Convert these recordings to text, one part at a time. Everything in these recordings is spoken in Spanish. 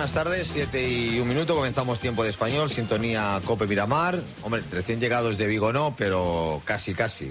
buenas tardes, 7:01, comenzamos Tiempo de Español, sintonía COPE Miramar. Hombre, recién llegados de Vigo no, pero casi.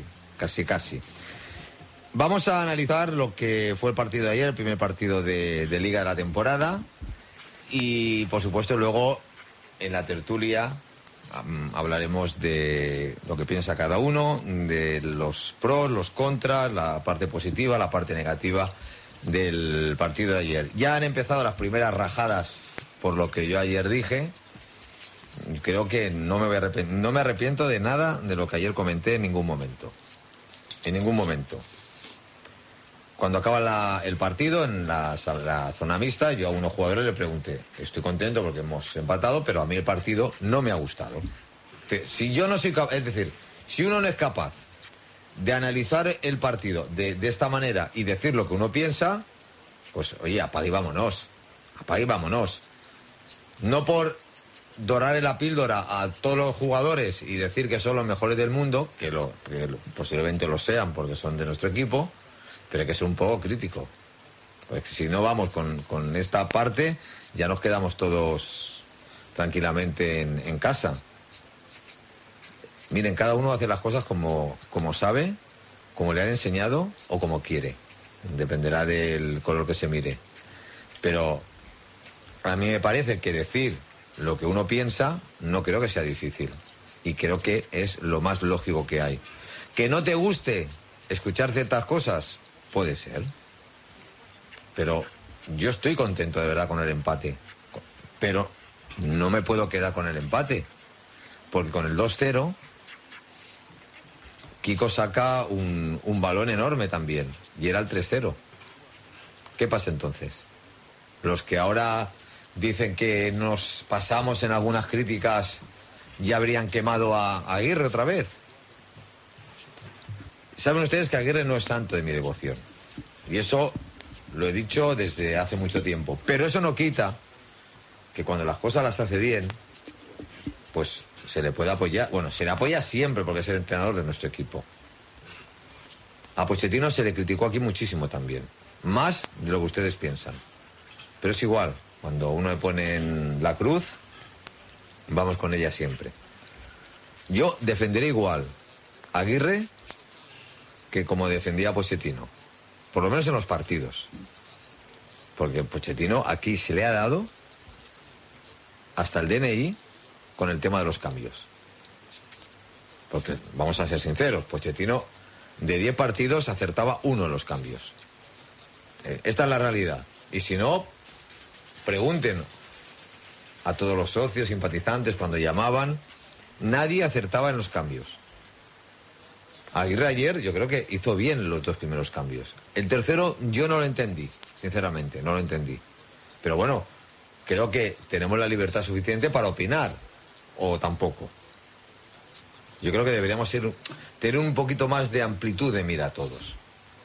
Vamos a analizar lo que fue el partido de ayer, el primer partido de Liga de la temporada. Y, por supuesto, luego, en la tertulia, hablaremos de lo que piensa cada uno, de los pros, los contras, la parte positiva, la parte negativa del partido de ayer. Ya han empezado las primeras rajadas por lo que yo ayer dije. Creo que no me arrepiento de nada de lo que ayer comenté en ningún momento. En ningún momento. Cuando acaba el partido, en la zona mixta, yo a unos jugadores le pregunté: estoy contento porque hemos empatado, pero a mí el partido no me ha gustado. Si yo no soy capaz, es decir, si uno no es capaz de analizar el partido de esta manera y decir lo que uno piensa, pues oye, apaga y vámonos. No por dorarle la píldora a todos los jugadores y decir que son los mejores del mundo, que posiblemente lo sean porque son de nuestro equipo, pero hay que ser un poco crítico. Pues si no vamos con esta parte, ya nos quedamos todos tranquilamente en casa. Miren, cada uno hace las cosas como sabe, como le han enseñado o como quiere. Dependerá del color que se mire. Pero a mí me parece que decir lo que uno piensa no creo que sea difícil. Y creo que es lo más lógico que hay. Que no te guste escuchar ciertas cosas, puede ser. Pero yo estoy contento de verdad con el empate. Pero no me puedo quedar con el empate. Porque con el 2-0... Kiko saca un balón enorme también, y era el 3-0. ¿Qué pasa entonces? Los que ahora dicen que nos pasamos en algunas críticas ya habrían quemado a Aguirre otra vez. Saben ustedes que Aguirre no es santo de mi devoción, y eso lo he dicho desde hace mucho tiempo, pero eso no quita que cuando las cosas las hace bien, pues se le puede apoyar. Bueno, se le apoya siempre porque es el entrenador de nuestro equipo. A Pochettino se le criticó aquí muchísimo también, más de lo que ustedes piensan, pero es igual. Cuando uno le pone en la cruz, vamos con ella siempre. Yo defenderé igual a Aguirre que como defendía a Pochettino, por lo menos en los partidos, porque Pochettino aquí se le ha dado hasta el DNI con el tema de los cambios. Porque, vamos a ser sinceros, Pochettino de 10 partidos acertaba 1 en los cambios. Esta es la realidad. Y si no, pregunten a todos los socios, simpatizantes, cuando llamaban, nadie acertaba en los cambios. Aguirre ayer yo creo que hizo bien los 2 primeros cambios. El tercero yo no lo entendí, sinceramente, no lo entendí. Pero bueno, creo que tenemos la libertad suficiente para opinar. O tampoco. Yo creo que deberíamos tener un poquito más de amplitud de mira a todos.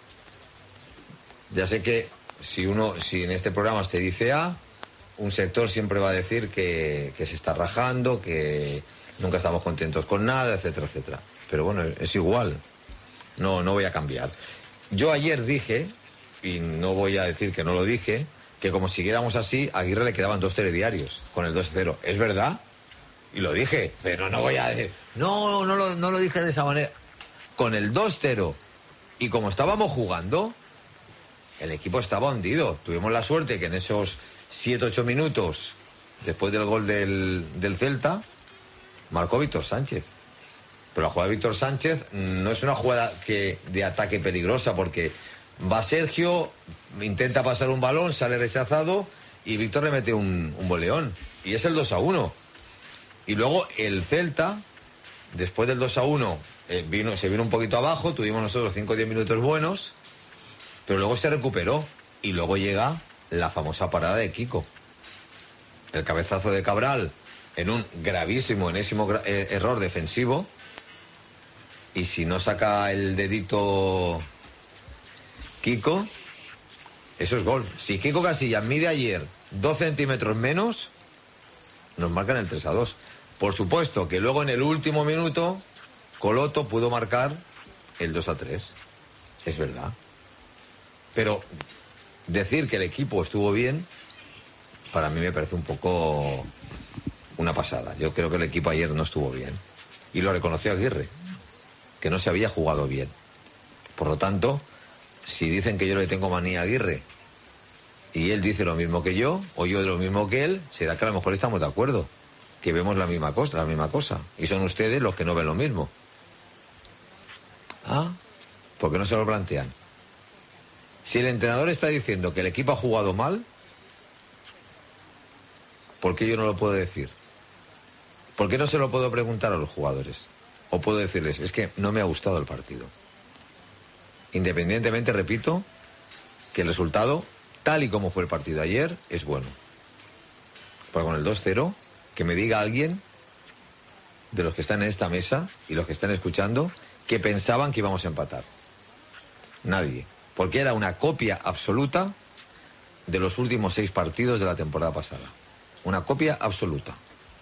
Ya sé que si en este programa se dice A, un sector siempre va a decir que se está rajando, que nunca estamos contentos con nada, etcétera, etcétera. Pero bueno, es igual. No voy a cambiar. Yo ayer dije, y no voy a decir que no lo dije, que como siguiéramos así, a Aguirre le quedaban 2 telediarios con el 2-0. ¿Es verdad? Y lo dije, pero no voy a decir, no lo dije de esa manera. Con el 2-0 y como estábamos jugando, el equipo estaba hundido. Tuvimos la suerte que en esos 7-8 minutos, después del gol del Celta, marcó Víctor Sánchez. Pero la jugada de Víctor Sánchez no es una jugada de ataque peligrosa, porque va Sergio, intenta pasar un balón, sale rechazado y Víctor le mete un boleón. Y es el 2-1. Y luego el Celta, después del 2-1, se vino un poquito abajo, tuvimos nosotros 5 o 10 minutos buenos, pero luego se recuperó. Y luego llega la famosa parada de Kiko. El cabezazo de Cabral en un gravísimo, enésimo error defensivo. Y si no saca el dedito Kiko, eso es gol. Si Kiko Casillas mide ayer 2 centímetros menos, nos marcan el 3-2. Por supuesto que luego en el último minuto Coloto pudo marcar el 2-3. Es verdad. Pero decir que el equipo estuvo bien, para mí me parece un poco una pasada. Yo creo que el equipo ayer no estuvo bien. Y lo reconoció Aguirre, que no se había jugado bien. Por lo tanto, si dicen que yo le tengo manía a Aguirre y él dice lo mismo que yo, o yo lo mismo que él, será que a lo mejor estamos de acuerdo, que vemos la misma cosa. Y son ustedes los que no ven lo mismo. ¿Ah? ¿Por qué no se lo plantean? Si el entrenador está diciendo que el equipo ha jugado mal, ¿por qué yo no lo puedo decir? ¿Por qué no se lo puedo preguntar a los jugadores? O puedo decirles, es que no me ha gustado el partido. Independientemente, repito, que el resultado, tal y como fue el partido ayer, es bueno. Porque con el 2-0, que me diga alguien de los que están en esta mesa y los que están escuchando que pensaban que íbamos a empatar. Nadie. Porque era una copia absoluta de los últimos 6 partidos de la temporada pasada. Una copia absoluta.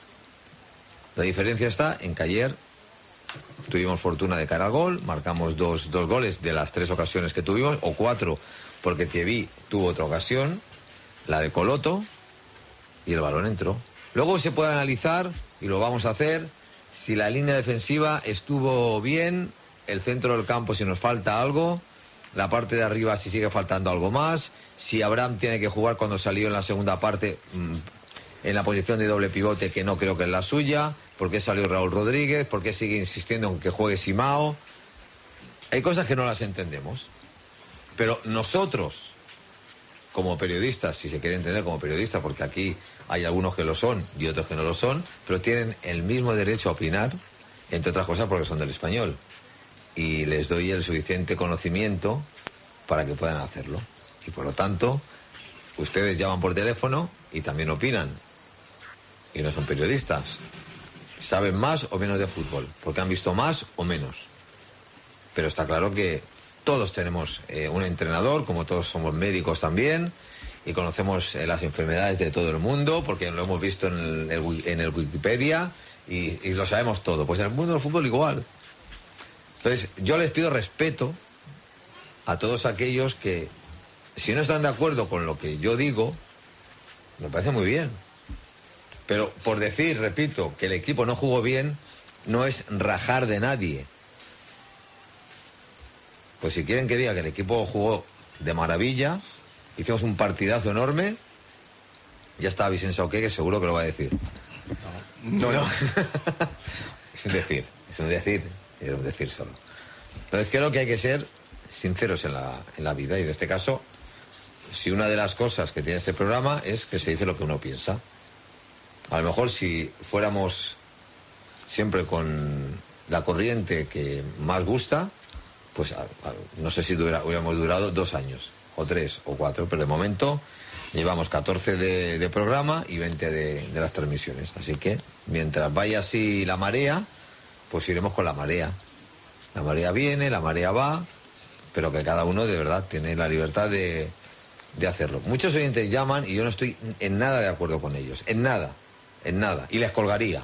La diferencia está en que ayer tuvimos fortuna de cara al gol, marcamos dos goles de las 3 ocasiones que tuvimos, o 4, porque Thierry tuvo otra ocasión, la de Coloto, y el balón entró. Luego se puede analizar, y lo vamos a hacer, si la línea defensiva estuvo bien, el centro del campo si nos falta algo, la parte de arriba si sigue faltando algo más, si Abraham tiene que jugar cuando salió en la segunda parte en la posición de doble pivote, que no creo que es la suya, por qué salió Raúl Rodríguez, por qué sigue insistiendo en que juegue Simao. Hay cosas que no las entendemos, pero nosotros, como periodistas, si se quiere entender como periodistas, porque aquí hay algunos que lo son y otros que no lo son, pero tienen el mismo derecho a opinar, entre otras cosas porque son del Español, y les doy el suficiente conocimiento para que puedan hacerlo. Y por lo tanto, ustedes llaman por teléfono y también opinan, y no son periodistas. Saben más o menos de fútbol, porque han visto más o menos. Pero está claro que todos tenemos un entrenador, como todos somos médicos también, y conocemos las enfermedades de todo el mundo, porque lo hemos visto en el Wikipedia, y lo sabemos todo. Pues en el mundo del fútbol igual. Entonces, yo les pido respeto a todos aquellos que, si no están de acuerdo con lo que yo digo, me parece muy bien. Pero por decir, repito, que el equipo no jugó bien, no es rajar de nadie. Pues si quieren que diga que el equipo jugó de maravilla, hicimos un partidazo enorme, ya está Vicente Sauqué, que seguro que lo va a decir. No. Es un decir solo. Entonces creo que hay que ser sinceros en la vida, y en este caso, si una de las cosas que tiene este programa es que se dice lo que uno piensa. A lo mejor si fuéramos siempre con la corriente que más gusta, pues no sé si hubiéramos durado 2 años, o 3, o 4, pero de momento llevamos 14 de programa y 20 de las transmisiones. Así que mientras vaya así la marea, pues iremos con la marea. La marea viene, la marea va, pero que cada uno de verdad tiene la libertad de hacerlo. Muchos oyentes llaman y yo no estoy en nada de acuerdo con ellos, en nada, y les colgaría.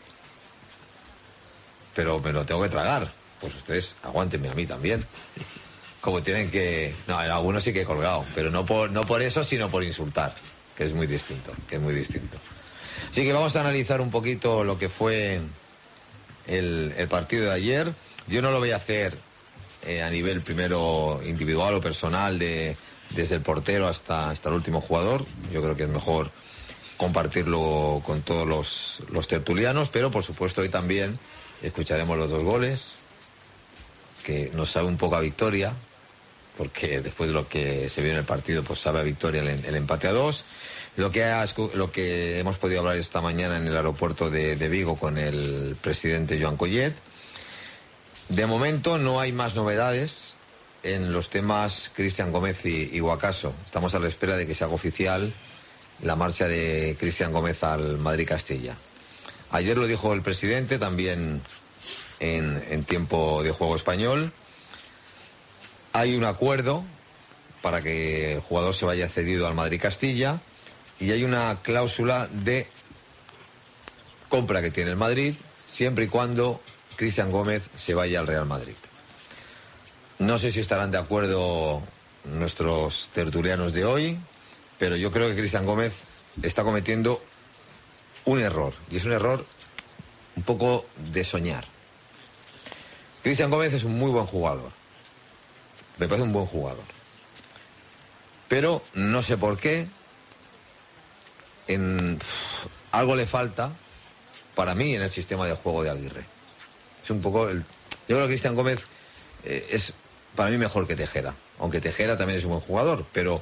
Pero me lo tengo que tragar. Pues ustedes aguántenme a mí también. Como tienen que... No, en algunos sí que he colgado, pero no por eso, sino por insultar, que es muy distinto. Así que vamos a analizar un poquito lo que fue el partido de ayer. Yo no lo voy a hacer a nivel primero individual o personal, desde el portero hasta el último jugador. Yo creo que es mejor compartirlo con todos los tertulianos, pero por supuesto hoy también escucharemos los 2 goles, que nos sabe un poco a victoria, porque después de lo que se vio en el partido, pues sabe a victoria el empate a 2. Lo que hemos podido hablar esta mañana en el aeropuerto de Vigo con el presidente Joan Collet. De momento no hay más novedades en los temas Cristian Gómez y Guacaso. Estamos a la espera de que se haga oficial la marcha de Cristian Gómez al Madrid-Castilla. Ayer lo dijo el presidente también en tiempo de juego español. Hay un acuerdo para que el jugador se vaya cedido al Madrid-Castilla, y hay una cláusula de compra que tiene el Madrid siempre y cuando Cristian Gómez se vaya al Real Madrid. No sé si estarán de acuerdo nuestros tertulianos de hoy, pero yo creo que Cristian Gómez está cometiendo un error, y es un error un poco de soñar. Cristian Gómez es un muy buen jugador, me parece un buen jugador, pero no sé por qué algo le falta para mí en el sistema de juego de Aguirre. Es un poco yo creo que Cristian Gómez es para mí mejor que Tejera, aunque Tejera también es un buen jugador, pero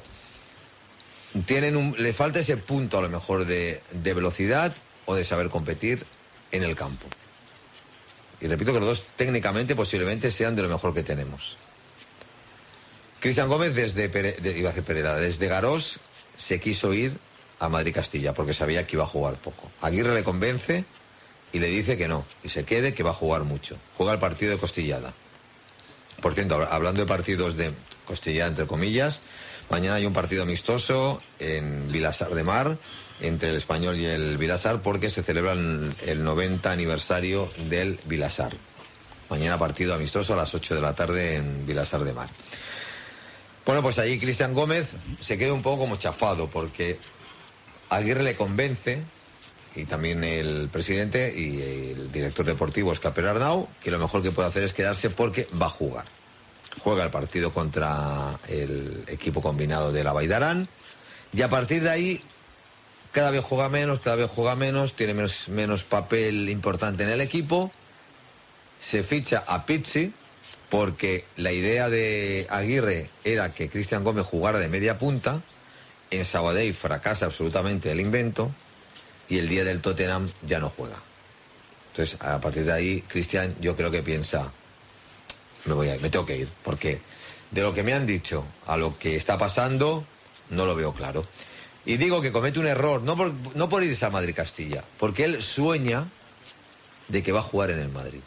le falta ese punto a lo mejor de velocidad o de saber competir en el campo. Y repito que los dos técnicamente posiblemente sean de lo mejor que tenemos. Cristian Gómez desde Garós se quiso ir a Madrid-Castilla porque sabía que iba a jugar poco. Aguirre le convence y le dice que no, y se quede, que va a jugar mucho. Juega el partido de Costillada. Por cierto, hablando de partidos de Costillada entre comillas, mañana hay un partido amistoso en Vilassar de Mar entre el Español y el Vilassar porque se celebra el 90 aniversario del Vilassar. Mañana partido amistoso a las 8 de la tarde en Vilassar de Mar. Bueno, pues allí Cristian Gómez se queda un poco como chafado porque Aguirre le convence, y también el presidente y el director deportivo Escaper Arnau, que lo mejor que puede hacer es quedarse porque va a jugar. Juega el partido contra el equipo combinado de la Baidarán y a partir de ahí cada vez juega menos, tiene menos papel importante en el equipo. Se ficha a Pizzi porque la idea de Aguirre era que Cristian Gómez jugara de media punta. En Sabadell fracasa absolutamente el invento y el día del Tottenham ya no juega. Entonces, a partir de ahí, Cristian yo creo que piensa, me tengo que ir, porque de lo que me han dicho a lo que está pasando, no lo veo claro. Y digo que comete un error, no por irse a Madrid-Castilla, porque él sueña de que va a jugar en el Madrid.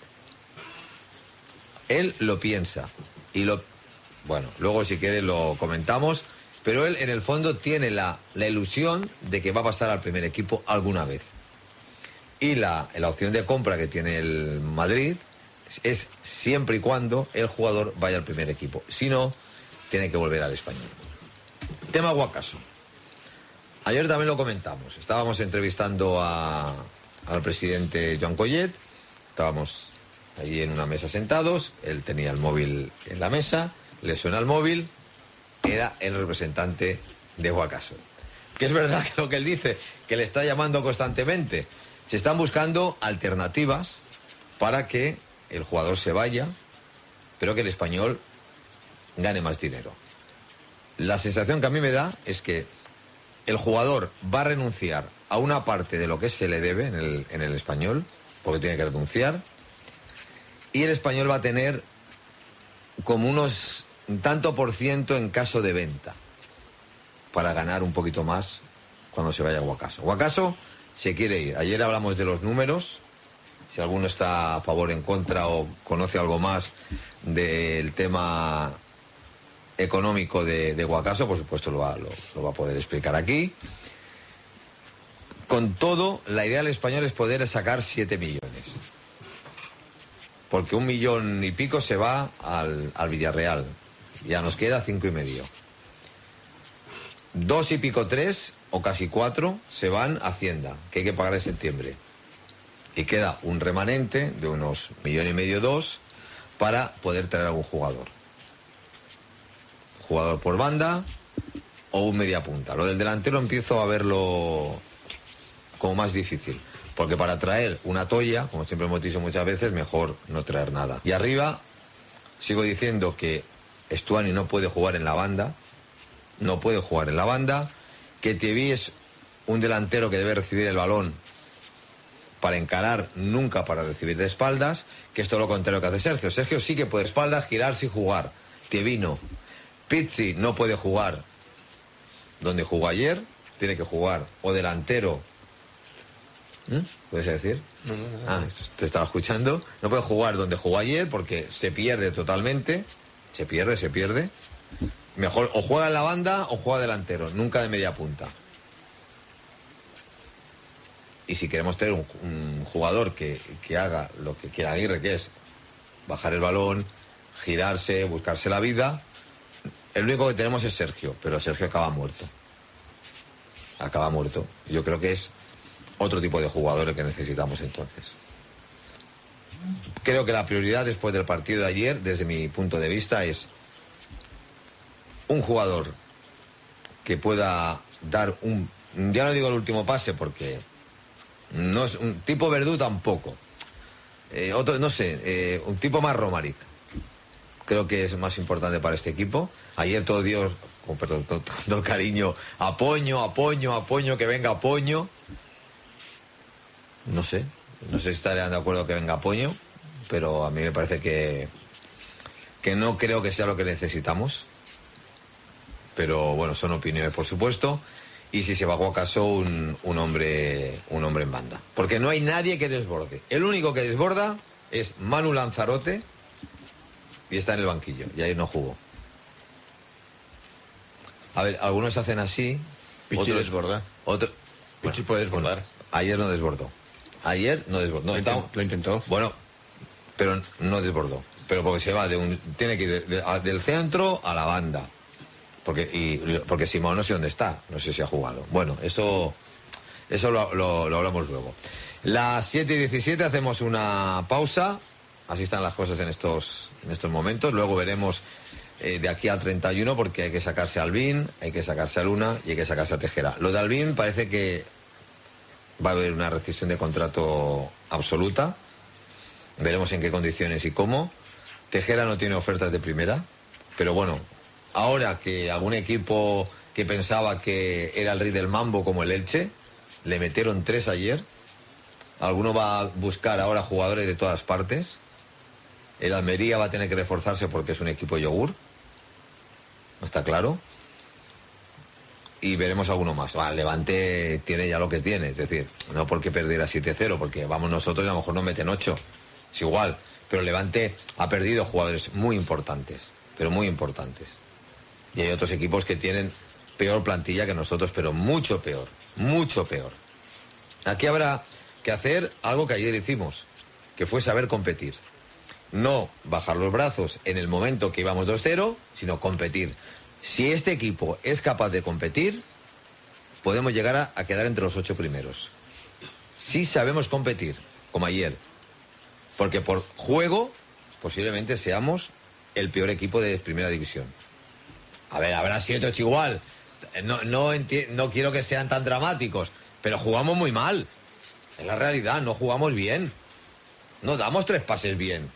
Él lo piensa, bueno, luego si quiere lo comentamos, pero él en el fondo tiene la ilusión de que va a pasar al primer equipo alguna vez. Y la opción de compra que tiene el Madrid es siempre y cuando el jugador vaya al primer equipo. Si no, tiene que volver al Español. Tema Guacaso. Ayer también lo comentamos. Estábamos entrevistando al presidente Joan Collet. Estábamos ahí en una mesa sentados. Él tenía el móvil en la mesa. Le suena el móvil. Era el representante de Guacaso. Que es verdad que lo que él dice, que le está llamando constantemente. Se están buscando alternativas para que el jugador se vaya, pero que el Español gane más dinero. La sensación que a mí me da es que el jugador va a renunciar a una parte de lo que se le debe en el Español, porque tiene que renunciar, y el Español va a tener como un tanto por ciento en caso de venta, para ganar un poquito más cuando se vaya a Guacaso. Guacaso se quiere ir. Ayer hablamos de los números. Si alguno está a favor, en contra o conoce algo más del tema económico de Guacaso, por supuesto lo va a poder explicar aquí. Con todo, la idea del Español es poder sacar 7 millones. Porque 1 millón y pico se va al Villarreal. Ya nos queda 5,5. 2 y pico, 3 o casi 4 se van a Hacienda, que hay que pagar en septiembre. Y queda un remanente de unos 1,5 millones, 2, para poder traer a un jugador. Jugador por banda o un media punta. Lo del delantero empiezo a verlo como más difícil. Porque para traer una toalla, como siempre hemos dicho muchas veces, mejor no traer nada. Y arriba, sigo diciendo que Stuani no puede jugar en la banda. No puede jugar en la banda. Que Thierry es un delantero que debe recibir el balón para encarar, nunca para recibir de espaldas, que es todo lo contrario que hace Sergio. Sergio sí que puede de espaldas, girarse y jugar. Thierry no. Pizzi no puede jugar donde jugó ayer. Tiene que jugar o delantero. ¿Puedes decir? No. Te estaba escuchando. No puede jugar donde jugó ayer porque se pierde totalmente. Se pierde. Mejor o juega en la banda o juega delantero, nunca de media punta. Y si queremos tener un jugador que haga lo que quiera Aguirre, que es bajar el balón, girarse, buscarse la vida, el único que tenemos es Sergio, pero Sergio acaba muerto. acaba muerto. Yo creo que es otro tipo de jugador el que necesitamos entonces. Creo que la prioridad después del partido de ayer, desde mi punto de vista, es un jugador que pueda dar ya no digo el último pase porque no es un tipo Verdú tampoco, otro, no sé, un tipo más Romaric. Creo que es más importante para este equipo. Ayer todo Dios, con perdón, todo el cariño, apoño, que venga apoño. No sé si estarían de acuerdo que venga apoño, pero a mí me parece que no creo que sea lo que necesitamos. Pero bueno, son opiniones, por supuesto. Y si se bajó acaso un hombre en banda. Porque no hay nadie que desborde. El único que desborda es Manu Lanzarote y está en el banquillo. Y ayer no jugó. A ver, algunos hacen así. Pichi desborda. Pichi puede desbordar. Ayer no desbordó. Lo intentó. Bueno, pero no desbordó. Pero porque se va tiene que ir del centro a la banda. Porque Simón no sé dónde está. No sé si ha jugado. Bueno, eso lo hablamos luego. Las 7:17 hacemos una pausa. Así están las cosas en estos momentos. Luego veremos de aquí al 31 porque hay que sacarse a Albín, hay que sacarse a Luna y hay que sacarse a Tejera. Lo de Albín parece que va a haber una rescisión de contrato absoluta. Veremos en qué condiciones y cómo. Tejera no tiene ofertas de primera, pero bueno, ahora que algún equipo que pensaba que era el rey del mambo como el Elche, le metieron 3 ayer. Alguno va a buscar ahora jugadores de todas partes. El Almería va a tener que reforzarse porque es un equipo yogur. ¿Está claro? Y veremos alguno más. Levante tiene ya lo que tiene. Es decir, no porque perdiera 7-0, porque vamos nosotros y a lo mejor nos meten 8. Es igual. Pero Levante ha perdido jugadores muy importantes. Pero muy importantes. Y hay otros equipos que tienen peor plantilla que nosotros, pero mucho peor. Mucho peor. Aquí habrá que hacer algo que ayer hicimos, que fue saber competir. No bajar los brazos en el momento que íbamos 2-0, sino competir. Si este equipo es capaz de competir, podemos llegar a quedar entre los 8 primeros. Si sabemos competir, como ayer. Porque por juego, posiblemente seamos el peor equipo de primera división. A ver, habrá 7 o 8 igual. No quiero que sean tan dramáticos, pero jugamos muy mal. Es la realidad, no jugamos bien. No damos 3 pases bien.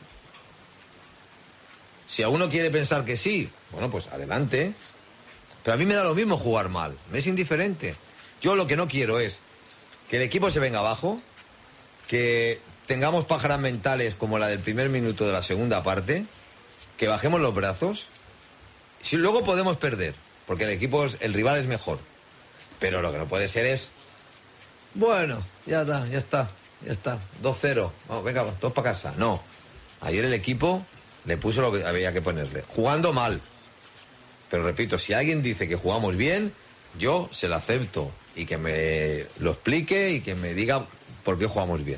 Si a uno quiere pensar que sí, bueno, pues adelante. Pero a mí me da lo mismo jugar mal, me es indiferente. Yo lo que no quiero es que el equipo se venga abajo, que tengamos pájaras mentales como la del primer minuto de la segunda parte, que bajemos los brazos. Si luego podemos perder, porque el rival es mejor. Pero lo que no puede ser es, bueno, ya está. 2-0, vamos, venga, todos para casa. No, ayer el equipo le puso lo que había que ponerle, jugando mal. Pero repito, si alguien dice que jugamos bien, yo se lo acepto y que me lo explique y que me diga por qué jugamos bien.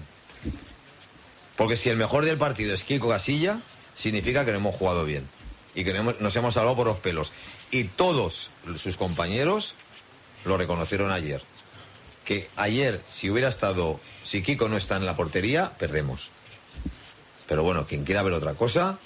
Porque si el mejor del partido es Kiko Casilla, significa que no hemos jugado bien y que nos hemos salvado por los pelos. Y todos sus compañeros lo reconocieron ayer. Que ayer, si Kiko no está en la portería, perdemos. Pero bueno, quien quiera ver otra cosa,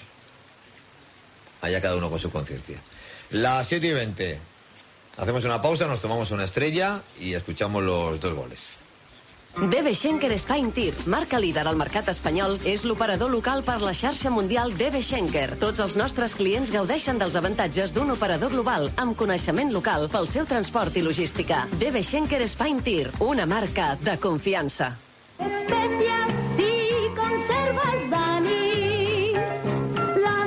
allá cada uno con su conciencia. Las 7:20. Hacemos una pausa, nos tomamos una estrella y escuchamos los 2 goles. DB Schenker Spine Tir, marca líder al mercat espanyol, és l'operador local per la xarxa mundial DB Schenker. Tots els nostres clients gaudeixen dels avantatges d'un operador global amb coneixement local pel seu transport i logística. DB Schenker Spine Tir, una marca de confiança. Especias y conservas Dani, la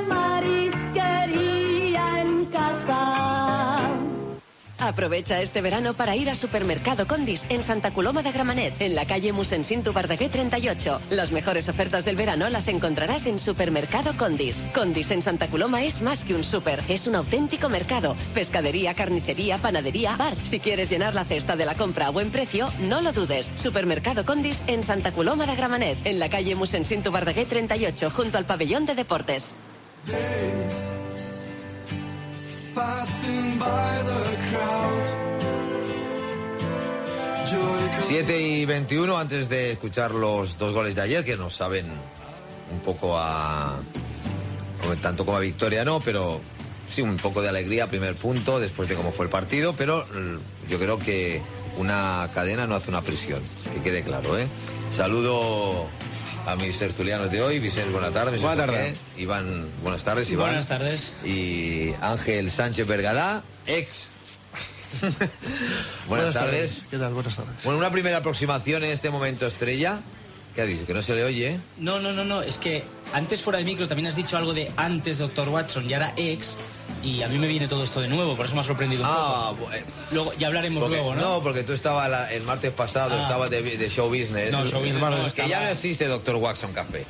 marisquería en casa. Aprovecha este verano para ir a Supermercado Condis en Santa Coloma de Gramenet, en la calle Mossèn Verdaguer 38. Las mejores ofertas del verano las encontrarás en Supermercado Condis. Condis en Santa Coloma es más que un súper, es un auténtico mercado. Pescadería, carnicería, panadería, bar. Si quieres llenar la cesta de la compra a buen precio, no lo dudes. Supermercado Condis en Santa Coloma de Gramenet, en la calle Mossèn Verdaguer 38, junto al pabellón de deportes. Passing by the crowd, 7:21, antes de escuchar los 2 goles de ayer, que nos saben un poco tanto como a victoria no, pero sí un poco de alegría, primer punto, después de cómo fue el partido, pero yo creo que una cadena no hace una prisión, que quede claro, ¿eh? Saludo a mis tertulianos de hoy. Vicente, buenas tardes. Buenas tardes. Iván, buenas tardes, Iván. Buenas tardes. Y Ángel Sánchez Vergalá, ex. Buenas tardes. ¿Qué tal? Buenas tardes. Bueno, una primera aproximación en este momento estrella. ¿Qué ha dicho? Que no se le oye, ¿eh? No, es que antes fuera de micro también has dicho algo de antes Dr. Watson y ahora ex, y a mí me viene todo esto de nuevo, por eso me ha sorprendido un poco. Luego, ya hablaremos luego, ¿no? No, porque tú estabas el martes pasado, estabas de show business. No, show business no, que ya no existe Dr. Watson Café.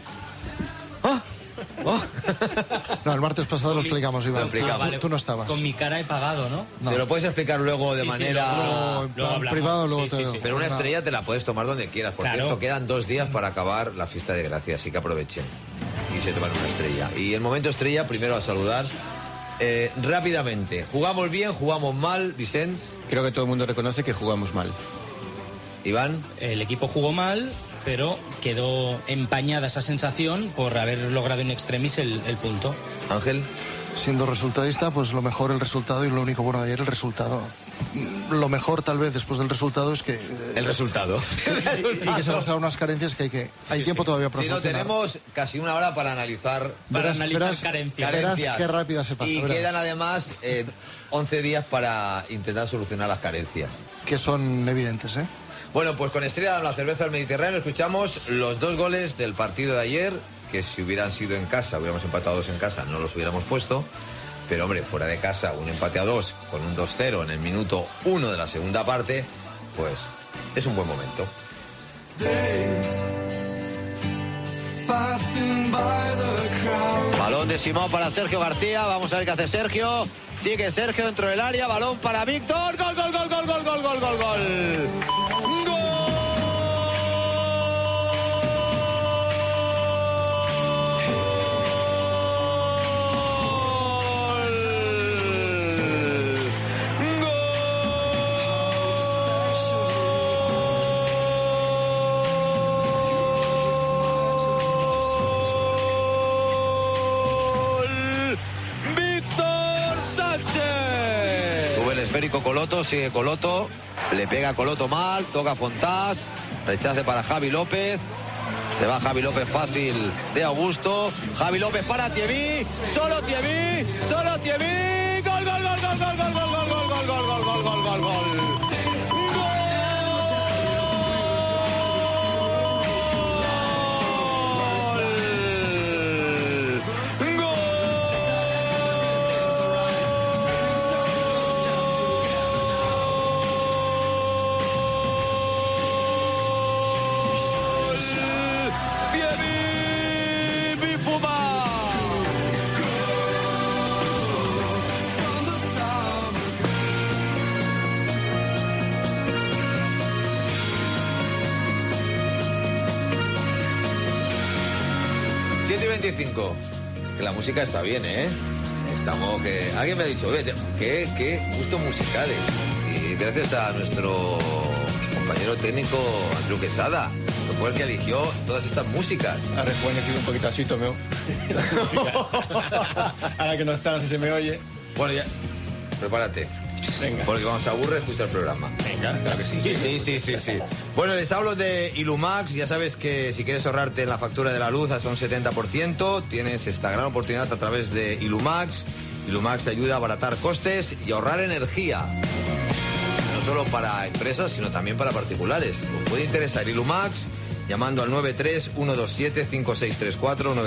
No, el martes pasado lo explicamos, Iván. Vale. Tú no estabas. Con mi cara he pagado, ¿no? Te lo puedes explicar luego de manera... Luego en privado, luego te... Sí. Pero una estrella te la puedes tomar donde quieras. Por cierto, quedan 2 días para acabar la fiesta de Gracia, así que aprovechen y se toman una estrella. Y el momento estrella, primero a saludar rápidamente. ¿Jugamos bien? ¿Jugamos mal, Vicente? Creo que todo el mundo reconoce que jugamos mal. Iván. El equipo jugó mal, pero quedó empañada esa sensación por haber logrado en extremis el punto. Ángel. Siendo resultadista, pues lo mejor el resultado, y lo único bueno de ayer el resultado. Lo mejor tal vez después del resultado es que... el resultado. Y que se mostraron unas carencias que hay tiempo todavía para solucionar. Tenemos casi 1 hora para analizar... Verás carencias. Qué rápida se pasa. Y quedan además 11 días para intentar solucionar las carencias. Que son evidentes, ¿eh? Bueno, pues con Estrella de la Cerveza del Mediterráneo escuchamos los 2 goles del partido de ayer, que si hubieran sido en casa, hubiéramos empatado 2 en casa, no los hubiéramos puesto. Pero hombre, fuera de casa, un empate a 2 con un 2-0 en el minuto 1 de la segunda parte, pues es un buen momento. Balón de Simón para Sergio García, vamos a ver qué hace Sergio. Sigue Sergio dentro del área, balón para Víctor, gol, gol, gol, gol, gol, gol, gol, gol, gol. Coloto, sigue Coloto, le pega a Coloto mal, toca Fontás, rechace para Javi López, se va Javi López fácil de Augusto, Javi López para Thierry, solo Thierry, gol, gol, gol, gol, gol, gol, gol, gol, gol, gol, gol, gol, gol, gol. Que la música está bien, ¿eh? Estamos que... Alguien me ha dicho, qué gustos musicales. Y gracias a nuestro compañero técnico, Andrew Quesada, que fue el que eligió todas estas músicas. Ha rejuvenecido un poquito así, Tomeo. Ahora que no está, no sé si se me oye. Bueno, ya, prepárate. Venga. Porque cuando se aburre, escucha el programa. Venga, claro que sí. Sí. Bueno, les hablo de Ilumax. Ya sabes que si quieres ahorrarte en la factura de la luz hasta un 70%, tienes esta gran oportunidad a través de Ilumax. Ilumax te ayuda a abaratar costes y ahorrar energía. No solo para empresas, sino también para particulares. Os puede interesar Ilumax llamando al 93-127-5634,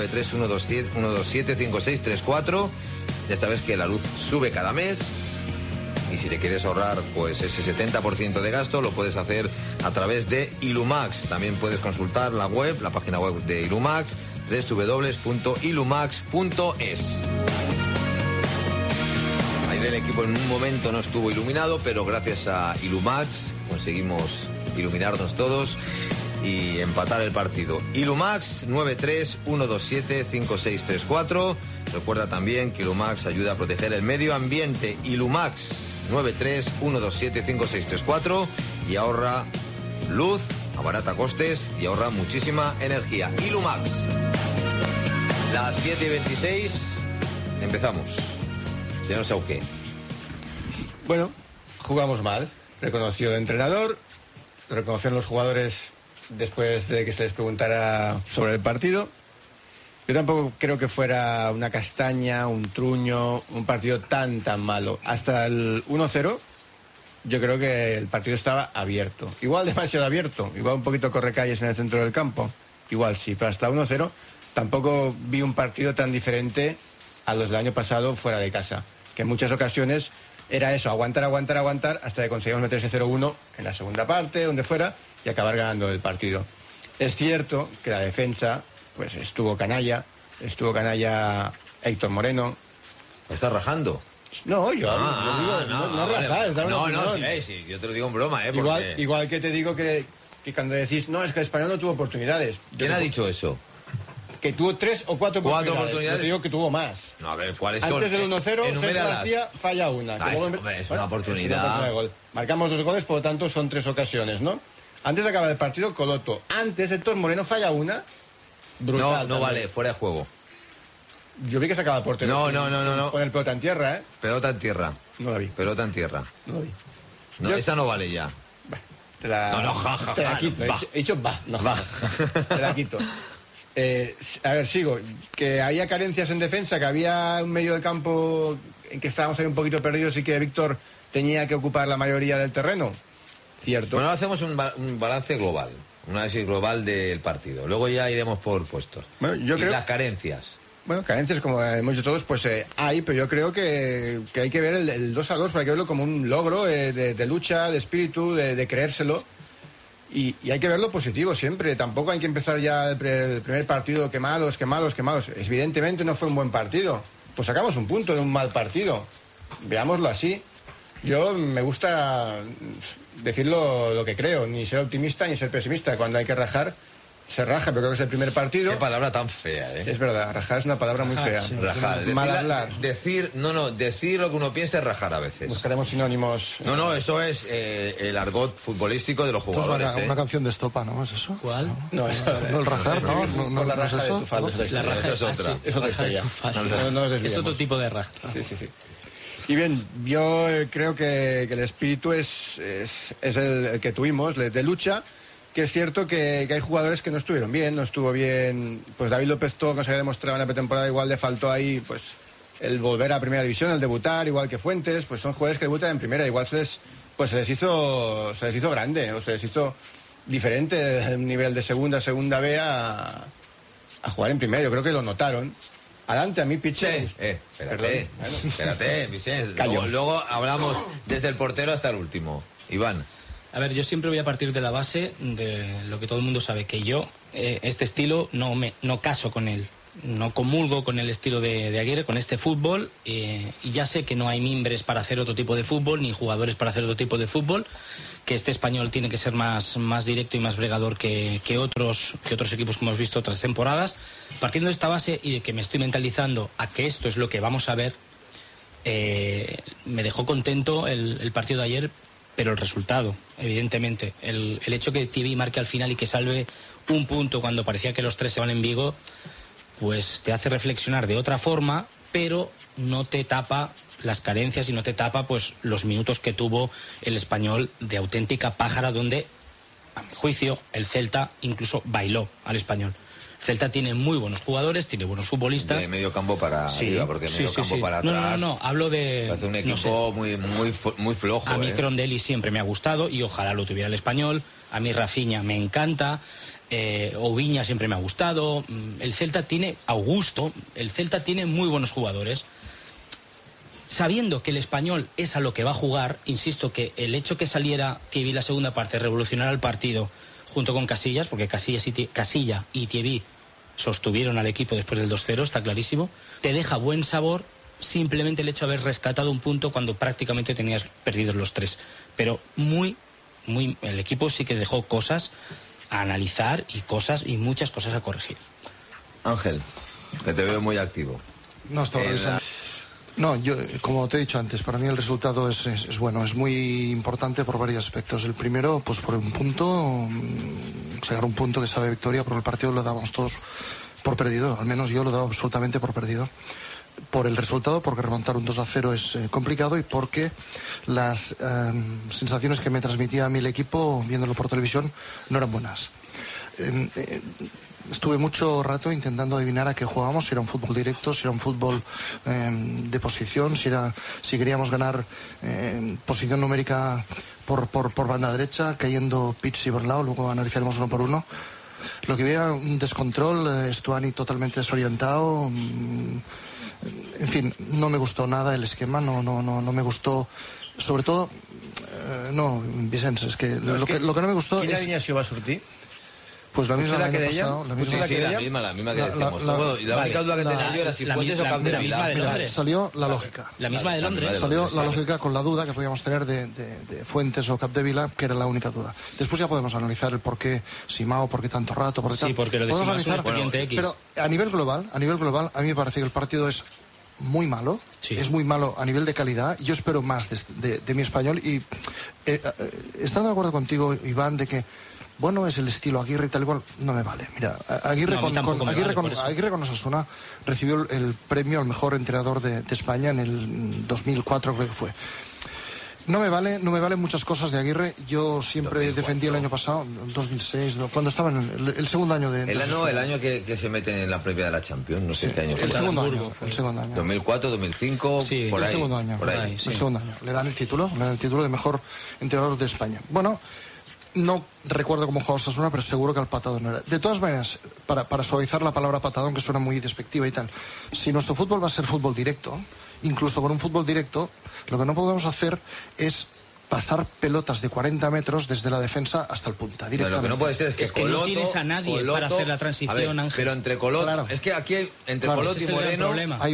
93-127-5634. Ya sabes que la luz sube cada mes. Y si te quieres ahorrar pues ese 70% de gasto, lo puedes hacer a través de Ilumax. También puedes consultar la página web de Ilumax, www.ilumax.es. Ahí del equipo en un momento no estuvo iluminado, pero gracias a Ilumax conseguimos iluminarnos todos. y empatar el partido. Ilumax 93-127-5634. Recuerda también que Ilumax ayuda a proteger el medio ambiente. Ilumax 93-127-5634 y ahorra luz, abarata costes y ahorra muchísima energía. Ilumax. Las 7:26, empezamos. Señor Sauqué. Bueno, jugamos mal. Reconoció el entrenador, reconocieron los jugadores después de que se les preguntara sobre el partido. Yo tampoco creo que fuera una castaña, un truño, un partido tan malo. Hasta el 1-0, yo creo que el partido estaba abierto. Igual demasiado abierto, igual un poquito correcalles en el centro del campo. Igual sí, pero hasta 1-0 tampoco vi un partido tan diferente a los del año pasado fuera de casa. Que en muchas ocasiones era eso, aguantar, hasta que conseguimos meter ese 0-1 en la segunda parte, donde fuera, y acabar ganando el partido. Es cierto que la defensa, pues estuvo canalla Héctor Moreno. ¿Está rajando? No, yo digo, sí, yo te lo digo en broma, porque... igual que te digo que cuando decís, no, es que el Español no tuvo oportunidades. ¿Quién ha dicho eso? Que tuvo 3 o 4 oportunidades. Yo te digo que tuvo más. No, a ver, ¿cuáles son? Antes del 1-0, Sergio García falla una. Es una oportunidad. Marcamos 2 goles, por lo tanto son 3 ocasiones, ¿no? Antes de acabar el partido, Coloto. Antes, Héctor Moreno falla una. Brutal. No vale, fuera de juego. Yo vi que sacaba el portero. No. Con el pelota en tierra, ¿eh? Pelota en tierra. No la vi. Pelota en tierra. No la vi. No, esa no vale ya. Te la quito. He dicho va. Te la quito. A ver, sigo. Que había carencias en defensa, que había un medio de campo en que estábamos ahí un poquito perdidos y que Víctor tenía que ocupar la mayoría del terreno. Cierto. Bueno, hacemos un balance global, un análisis global del partido. Luego ya iremos por puestos. Bueno, yo creo... las carencias. Bueno, carencias, como hemos dicho todos, pues hay, pero yo creo que hay que ver el 2-2, para que verlo como un logro de lucha, de espíritu, de creérselo. Y hay que verlo positivo siempre. Tampoco hay que empezar ya el primer partido quemados. Evidentemente no fue un buen partido. Pues sacamos un punto de un mal partido. Veámoslo así. Yo me gusta decirlo lo que creo. Ni ser optimista ni ser pesimista. Cuando hay que rajar, se raja, pero creo que es el primer partido. Qué palabra tan fea, ¿eh? Es verdad, rajar es una palabra muy fea. Sí. Rajar. Mal hablar. Decir lo que uno piensa es rajar a veces. Buscaremos sinónimos. No, eso es el argot futbolístico de los jugadores. Esto es una canción de Estopa, ¿no? ¿Es eso? ¿Cuál? No, el rajar, ¿no? La raja ¿es eso? de tu falda. La raja es otra. Es otra historia. Es otro tipo de raja. Sí. Y bien, yo creo que el espíritu es el que tuvimos, de lucha. Que es cierto que hay jugadores que no estuvieron bien, no estuvo bien. Pues David López todo que se había demostrado en la pretemporada, igual le faltó ahí pues el volver a primera división, el debutar, igual que Fuentes. Pues son jugadores que debutan en primera, igual se les hizo grande, o se les hizo diferente del nivel de segunda B a jugar en primera. Yo creo que lo notaron. Adelante, a mí Piché. Espérate, Vicente. Luego hablamos desde el portero hasta el último. Iván. A ver, yo siempre voy a partir de la base de lo que todo el mundo sabe, que yo este estilo no caso con él, no comulgo con el estilo de Aguirre, con este fútbol, y ya sé que no hay mimbres para hacer otro tipo de fútbol, ni jugadores para hacer otro tipo de fútbol, que este español tiene que ser más directo y más bregador que otros equipos que hemos visto otras temporadas. Partiendo de esta base y de que me estoy mentalizando a que esto es lo que vamos a ver, me dejó contento el partido de ayer. Pero el resultado, evidentemente, el hecho que TV marque al final y que salve un punto cuando parecía que los 3 se van en Vigo, pues te hace reflexionar de otra forma, pero no te tapa las carencias y no te tapa pues los minutos que tuvo el Español de auténtica pájara, donde, a mi juicio, el Celta incluso bailó al Español. Celta tiene muy buenos jugadores, tiene buenos futbolistas. De medio campo para arriba, porque medio campo para atrás. No, hablo de... Hace un equipo muy flojo. A mí Crondelli siempre me ha gustado y ojalá lo tuviera el Español. A mí Rafinha me encanta. Oviña siempre me ha gustado. El Celta tiene Augusto. El Celta tiene muy buenos jugadores. Sabiendo que el Español es a lo que va a jugar, insisto que el hecho que saliera, que vi la segunda parte, revolucionara el partido junto con Casillas, porque Casilla y Thierry sostuvieron al equipo después del 2-0, está clarísimo, te deja buen sabor simplemente el hecho de haber rescatado un punto cuando prácticamente tenías perdidos los 3. Pero el equipo sí que dejó cosas a analizar y muchas cosas a corregir. Ángel, que te veo muy activo. No, estaba revisando. No, yo, como te he dicho antes, para mí el resultado es bueno, es muy importante por varios aspectos. El primero, pues por un punto, sacar un punto que sabe victoria, porque el partido lo dábamos todos por perdido, al menos yo lo daba absolutamente por perdido. Por el resultado, porque remontar un 2-0 es complicado, y porque las sensaciones que me transmitía a mí el equipo, viéndolo por televisión, no eran buenas. Estuve mucho rato intentando adivinar a qué jugábamos, si era un fútbol directo, si era un fútbol de posición, si queríamos ganar posición numérica por banda derecha, cayendo Pitch y Borlao, luego analizaremos uno por uno. Lo que había un descontrol, Stuani totalmente desorientado. En fin, no me gustó nada el esquema, no me gustó, sobre todo, no, Vicenç, es que lo que no me gustó ¿Quina es... alineació va sortir? Pues la misma ¿Potser del la año que pasado, la misma. La misma que decíamos. La única duda que tenía yo era si Fuentes o Capdevila. de Londres. Salió la lógica. La misma de Londres. Salió la lógica con la duda que podíamos tener de Fuentes o Capdevila, que era la única duda. Después ya podemos analizar el por qué Simao, por qué tanto rato, por qué tal. Sí, porque lo de podemos Simao es un expediente X. Pero a nivel global, a mí me parece que el partido es muy malo, sí. Es muy malo a nivel de calidad. Yo espero más de mi español, y estando de acuerdo contigo, Iván, de que bueno, es el estilo Aguirre y tal igual, no me vale. Mira, Aguirre con Osasuna recibió el premio al mejor entrenador de España en el 2004, creo que fue. No me valen muchas cosas de Aguirre. Yo siempre 2004. Defendí el año pasado, 2006, cuando estaba en el segundo año de... El año que se meten en la previa de la Champions, no sé qué año. El segundo año. 2004, 2005, sí, por ahí. El segundo año. Le dan el título de mejor entrenador de España. Bueno, no recuerdo cómo jugaba Osasuna, pero seguro que al patadón no era. De todas maneras, para suavizar la palabra patadón, que suena muy despectiva y tal, si nuestro fútbol va a ser fútbol directo, incluso con un fútbol directo, lo que no podemos hacer es pasar pelotas de 40 metros desde la defensa hasta el punta, directamente. Lo que no puede ser es que Coloto, no tienes a nadie para hacer la transición, Ángel. Pero entre Coloto, claro. Es que aquí entre Coloto y Moreno,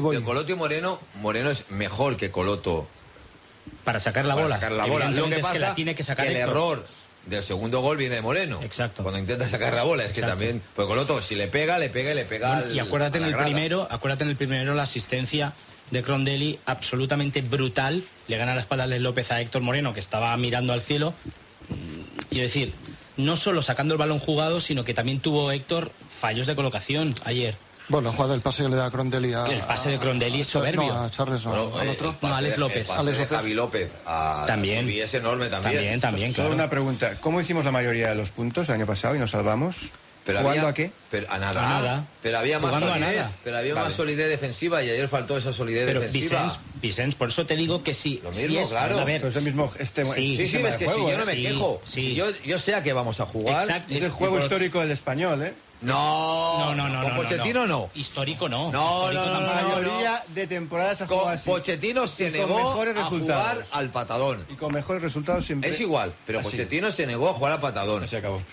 Moreno es mejor que Coloto para sacar la bola. Lo que pasa es que la tiene que sacar el error del segundo gol viene de Moreno. Exacto. Cuando intenta sacar la bola, es que también, pues Coloto, si le pega. Bueno, y acuérdate en el primero la asistencia de Crondelli absolutamente brutal, le gana la espalda de López a Héctor Moreno, que estaba mirando al cielo. Quiero decir, no solo sacando el balón jugado, sino que también tuvo Héctor fallos de colocación ayer. Bueno, la jugada del pase que le da a Crondelli el pase de Crondelli es soberbio. No, a Charles, al otro. No, Alex López. El pase de Javi López también. Y es enorme también. También, Solo claro. una pregunta. ¿Cómo hicimos la mayoría de los puntos el año pasado y nos salvamos? ¿Jugando a qué? A nada. Pero había más solidez. Pero había más solidez defensiva, y ayer faltó esa solidez defensiva. Vicens, por eso te digo que sí. Lo mismo, claro. A ver, pues el mismo es que si yo no me quejo. Sí. Yo sé a qué vamos a jugar. Exacto. Es el juego histórico del español, ¿eh? No. Con Pochettino no. Histórico no. No. La mayoría de temporadas ha jugado así. Pochettino se negó a jugar al patadón. Y con mejores resultados siempre. Es igual, pero así. Pochettino se negó a jugar al patadón. Se acabó.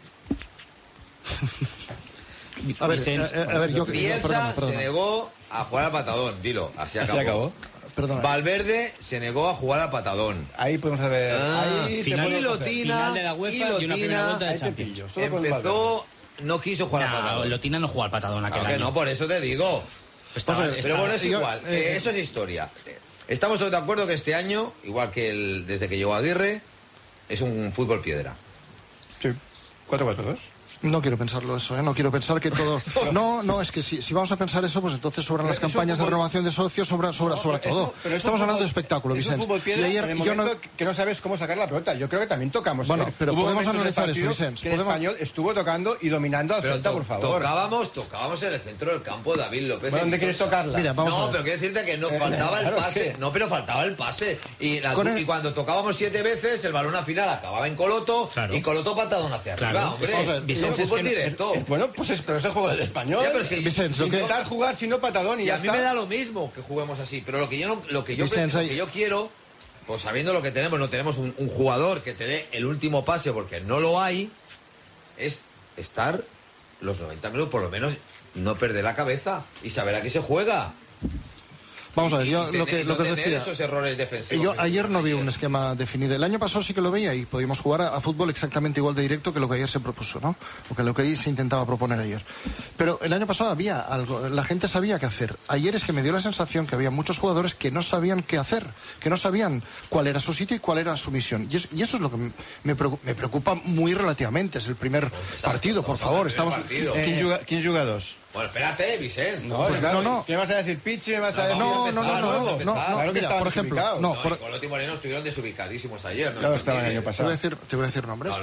A ver, yo... Bielsa se negó a jugar al patadón. Dilo, así acabó. Perdona. Valverde se negó a jugar al patadón. Ahí podemos ver. Final de la UEFA y una primera vuelta de Champions. Empezó, no quiso jugar al patadón. Lotina no jugó al patadón aquel año. No, por eso te digo. Pero bueno, es igual. Eso es historia. Estamos todos de acuerdo que este año, igual que desde que llegó Aguirre, es un fútbol piedra. Sí. 4-4-2. No quiero pensarlo eso, ¿eh? No quiero pensar que todo... No, es que si vamos a pensar eso, pues entonces sobran las campañas de renovación de socios, sobra todo. Estamos hablando de espectáculo, Vicens. Es un fútbol piedra en el momento que no sabes cómo sacar la pelota. Yo creo que también tocamos. Bueno, pero podemos analizar eso, Vicens. El español estuvo tocando y dominando al Celta, por favor. Tocábamos en el centro del campo, David López. ¿Dónde quieres tocarla? Mira, pero quiero decirte que nos faltaba el pase. No, pero faltaba el pase. Y cuando tocábamos 7 veces, el balón al final acababa en Coloto, y Coloto patadón hacia arriba, hombre. Vicens, es fútbol directo. Bueno, pues pero es el juego del español. Pero es que Vicens, intentar jugar sin no patadón y a mí me da lo mismo que juguemos así, pero lo que yo quiero, pues sabiendo lo que tenemos, no tenemos un jugador que te dé el último pase, porque no lo hay, es estar los 90 minutos, por lo menos no perder la cabeza y saber a qué se juega. Vamos a ver, yo lo que os tener decía, esos errores defensivos. yo ayer no vi un esquema definido. El año pasado sí que lo veía y podíamos jugar a fútbol exactamente igual de directo que lo que ayer se propuso, ¿no? O que lo que se intentaba proponer ayer. Pero el año pasado había algo, la gente sabía qué hacer. Ayer es que me dio la sensación que había muchos jugadores que no sabían qué hacer, que no sabían cuál era su sitio y cuál era su misión. Y eso es lo que me preocupa muy relativamente. Es el primer partido, por favor. Estamos. ¿Quién juega dos? Bueno, espérate, Vicente. No, pues no. ¿Qué vas a decir, Pichi? ¿Me vas a decir? No. Claro que Mira, por ejemplo, Colotti y Moreno estuvieron desubicadísimos ayer. Claro, estaban el año pasado. te voy a decir nombres.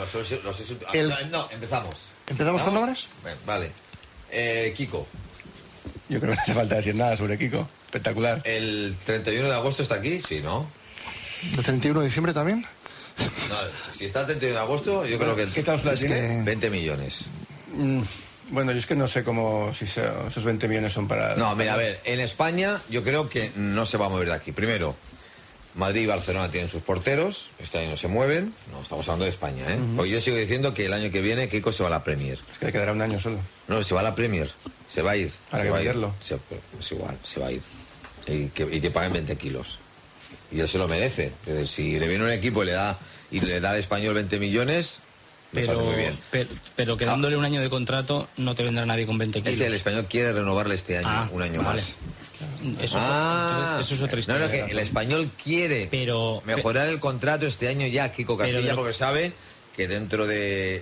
No, empezamos. ¿Empezamos con nombres? Vale. Kiko. Yo creo que no hace falta decir nada sobre Kiko. Espectacular. ¿El 31 de agosto está aquí? Sí, ¿no? ¿El 31 de diciembre también? No, si está el 31 de agosto, yo creo que... ¿Qué cláusula tiene? 20 millones. Bueno, yo es que no sé cómo, si esos 20 millones son para... No, mira, a ver, en España yo creo que no se va a mover de aquí. Primero, Madrid y Barcelona tienen sus porteros, este año no se mueven, no, estamos hablando de España, ¿eh? Porque yo sigo diciendo que el año que viene Kiko se va a la Premier. Es que le quedará un año solo. No, se va a la Premier, se va a ir. ¿Para qué venderlo? Es igual, se va a ir. Y que paguen 20 kilos. Y él se lo merece. Si le viene un equipo y le da al Español 20 millones... Muy bien. Pero quedándole un año de contrato no te vendrá nadie con 20 kilos. El Español quiere renovarle este año, un año vale. más. Eso es otra historia. No, que el Español quiere mejorar el contrato este año ya, Kiko Casilla, porque sabe que dentro de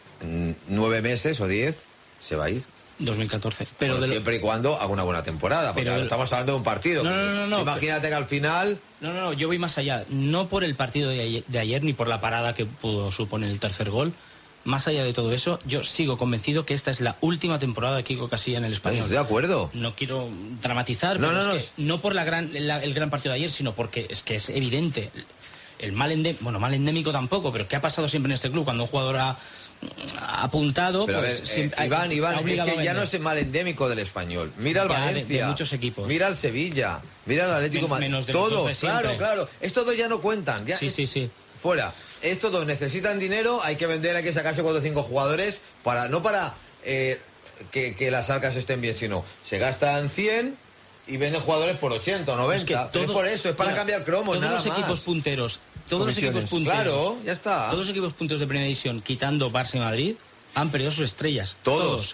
9 meses o 10 se va a ir. 2014. Pero siempre y cuando haga una buena temporada, porque estamos hablando de un partido. No. Imagínate que al final... No, yo voy más allá. No por el partido de ayer, ni por la parada que pudo suponer el tercer gol. Más allá de todo eso, yo sigo convencido que esta es la última temporada de Kiko Casilla en el Español. Estoy de acuerdo. No quiero dramatizar, no por el gran partido de ayer, sino porque es que es evidente. El mal endémico tampoco, pero ¿qué ha pasado siempre en este club? Cuando un jugador ha apuntado, pero pues Iván, es que ya no es el mal endémico del Español. Mira al Valencia, de muchos equipos. Mira al Sevilla, mira al Atlético Madrid. Todos, claro. Estos dos ya no cuentan. Sí. Fuera. Estos dos necesitan dinero, hay que vender, hay que sacarse 4 o 5 jugadores no para que las arcas estén bien, sino se gastan 100 y venden jugadores por 80 o 90. Es por eso, es para cambiar cromos, nada más. Todos los equipos punteros. Claro, ya está. Todos los equipos punteros de primera división, quitando Barça y Madrid, han perdido sus estrellas. Todos.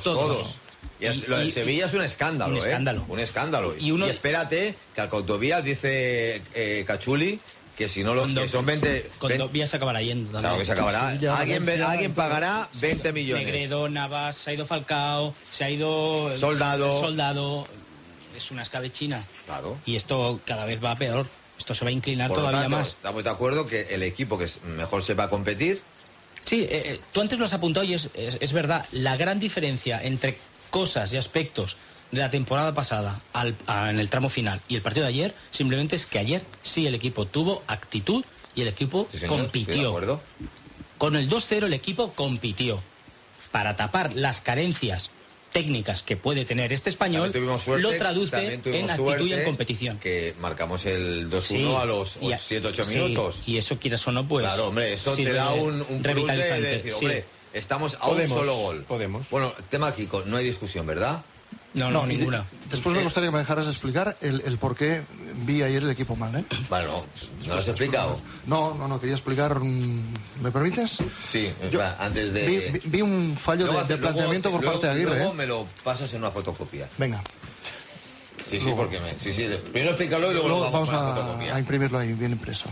Y lo del Sevilla es un escándalo, Un escándalo. Y espérate, que al Condovía dice Cachuli que si no que son 20... Condovía se acabará yendo también. Claro que se acabará. Alguien pagará 20 millones. Negredo, Navas, se ha ido Falcao, se ha ido... Soldado. Es una escabechina. Claro. Y esto cada vez va peor. Esto se va a inclinar todavía más. Estamos de acuerdo que el equipo que mejor sepa competir... Sí, tú antes lo has apuntado y es verdad. La gran diferencia entre cosas y aspectos de la temporada pasada en el tramo final y el partido de ayer, simplemente es que ayer sí el equipo tuvo actitud y el equipo compitió. Estoy de acuerdo. Con el 2-0 el equipo compitió. Para tapar las carencias técnicas que puede tener este Español, lo traduce en actitud y en competición. Que marcamos el 2-1 a los 7-8 minutos. Y eso, quieras o no, pues... Claro, hombre, esto te da un plus de decir, hombre, estamos a un solo gol. Podemos. Bueno, tema Kiko, no hay discusión, ¿verdad? No, ninguna. Después me gustaría que me dejaras explicar el por qué vi ayer el equipo mal, ¿eh? Vale, ¿no lo has explicado? No, quería explicar... ¿Me permites? Sí, antes de... Vi un fallo de planteamiento por parte de Aguirre. Luego me lo pasas en una fotocopia. Venga. Sí, porque primero explícalo y luego vamos a imprimirlo ahí, bien impreso.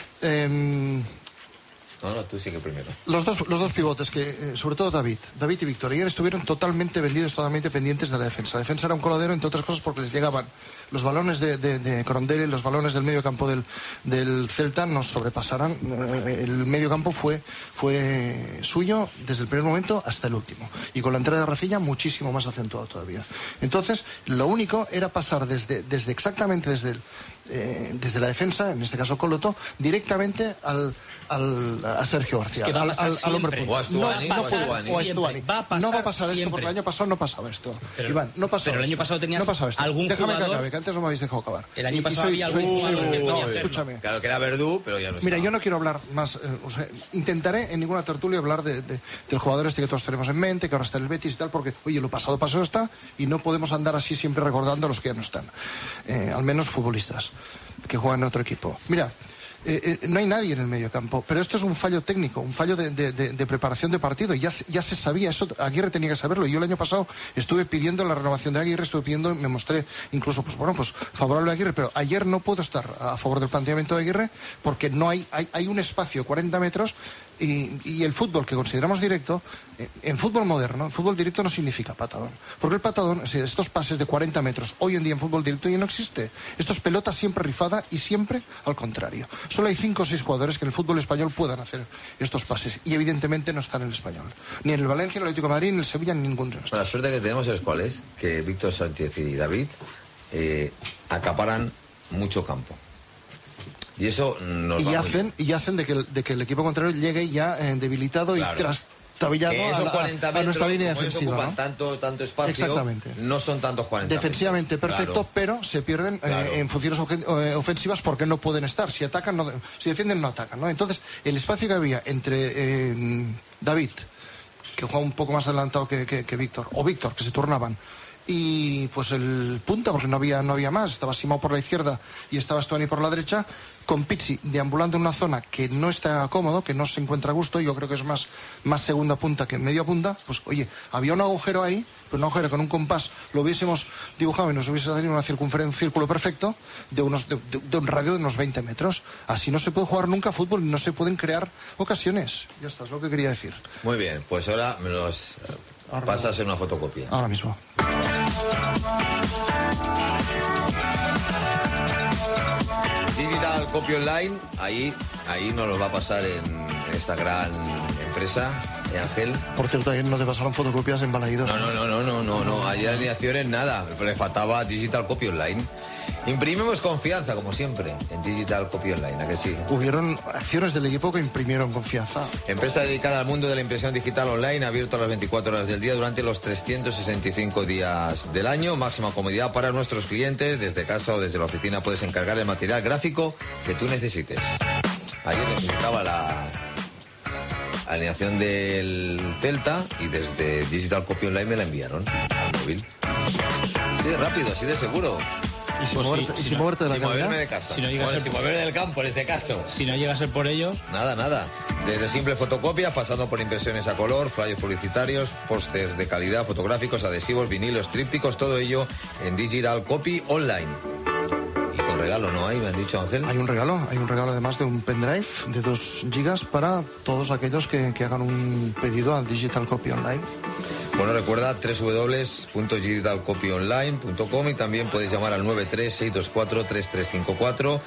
No, tú sigue primero. Los dos pivotes, que sobre todo David y Víctor, ayer estuvieron totalmente vendidos, totalmente pendientes de la defensa. La defensa era un coladero, entre otras cosas, porque les llegaban los balones de Crondelli, los balones del medio campo del Celta nos sobrepasaran. El medio campo fue suyo desde el primer momento hasta el último. Y con la entrada de Rafinha muchísimo más acentuado todavía. Entonces, lo único era pasar desde la defensa, en este caso Coloto, directamente al a Sergio García, Es que va a pasar al hombre siempre. punta. O a Stuani, no, o a Stuani. o a Stuani. Va a pasar No va a pasar esto, siempre. porque el año pasado no pasaba esto. Pero- Iván, no pasaba pero el año esto. pasado tenías No pasaba esto. algún Déjame jugador- que acabe, que antes no me habéis dejado acabar. El año Y pasado había algún jugador que podía hacerlo. escúchame. Claro que era Verdú, pero ya no Mira, está. yo no quiero hablar más, o sea, intentaré en ninguna tertulia hablar del jugador este que todos tenemos en mente, que ahora está en el Betis y tal, porque, oye, lo pasado está, y no podemos andar así siempre recordando a los que ya no están. Al menos futbolistas que juegan en otro equipo. Mira, no hay nadie en el medio campo, pero esto es un fallo técnico, un fallo de preparación de partido. Ya se sabía eso, Aguirre tenía que saberlo. Yo el año pasado estuve pidiendo la renovación de Aguirre, me mostré incluso, pues favorable a Aguirre, pero ayer no puedo estar a favor del planteamiento de Aguirre porque no hay un espacio 40 metros y el fútbol que consideramos directo, en fútbol moderno, el fútbol directo no significa patadón. Porque el patadón, estos pases de 40 metros, hoy en día en fútbol directo ya no existe. Esto es pelota siempre rifada y siempre al contrario. Solo hay 5 o 6 jugadores que en el fútbol español puedan hacer estos pases y evidentemente no están en el español. Ni en el Valencia, ni en el Atlético de Madrid, ni en el Sevilla, ni en ningún resto. La suerte que tenemos es cuál es, que Víctor Sánchez y David acaparan mucho campo. Y eso nos va muy bien. Y hacen de que el equipo contrario llegue ya debilitado Claro. y trastabillado Que esos 40 a nuestra metros, línea como ellos defensiva, ocupan ¿no? tanto espacio, Exactamente. no son tantos 40 Defensivamente metros. perfecto, Claro. pero se pierden Claro. en funciones ofensivas porque no pueden estar. Si atacan, no, si defienden, no atacan, ¿no? Entonces, el espacio que había entre David, que jugaba un poco más adelantado que Víctor, o Víctor, que se turnaban, y pues el punta, porque no había más, estaba Simao por la izquierda y estaba Stuani por la derecha, con Pizzi deambulando en una zona que no está cómodo, que no se encuentra a gusto, yo creo que es más segunda punta que media punta, pues oye, había un agujero ahí, pero un agujero con un compás, lo hubiésemos dibujado y nos hubiese dado una circunferencia, un círculo perfecto de un radio de unos 20 metros. Así no se puede jugar nunca fútbol, no se pueden crear ocasiones. Ya está, es lo que quería decir. Muy bien, pues ahora me los Ahora pasas en una fotocopia. Ahora mismo. Digital Copy Online, ahí nos los va a pasar en esta gran empresa, Ángel. Por cierto, ayer no te pasaron fotocopias en Balaídos. No, ayer alineaciones nada, le faltaba Digital Copy Online. Imprimimos confianza, como siempre, en Digital Copy Online, ¿a que sí? Hubieron acciones del equipo que imprimieron confianza. Empresa dedicada al mundo de la impresión digital online, abierto a las 24 horas del día durante los 365 días del año. Máxima comodidad para nuestros clientes. Desde casa o desde la oficina puedes encargar el material gráfico que tú necesites. Ayer necesitaba la alineación del Celta y desde Digital Copy Online me la enviaron al móvil. Así de rápido, así de seguro. Y sin Pues sí, moverte, y si sin no- moverte de la Sin moverme cabina. de casa. Si no llega a ser- Sin moverme del campo, en este caso. Si no llega a ser por ellos, Nada. Desde simples fotocopias, pasando por impresiones a color, flyers publicitarios, pósters de calidad, fotográficos, adhesivos, vinilos, trípticos, todo ello en Digital Copy Online. Y con regalo no hay, me han dicho, Ángel. Hay un regalo además de un pendrive de 2 gigas para todos aquellos que hagan un pedido a Digital Copy Online. Bueno, recuerda www.digitalcopyonline.com y también puedes llamar al 936243354,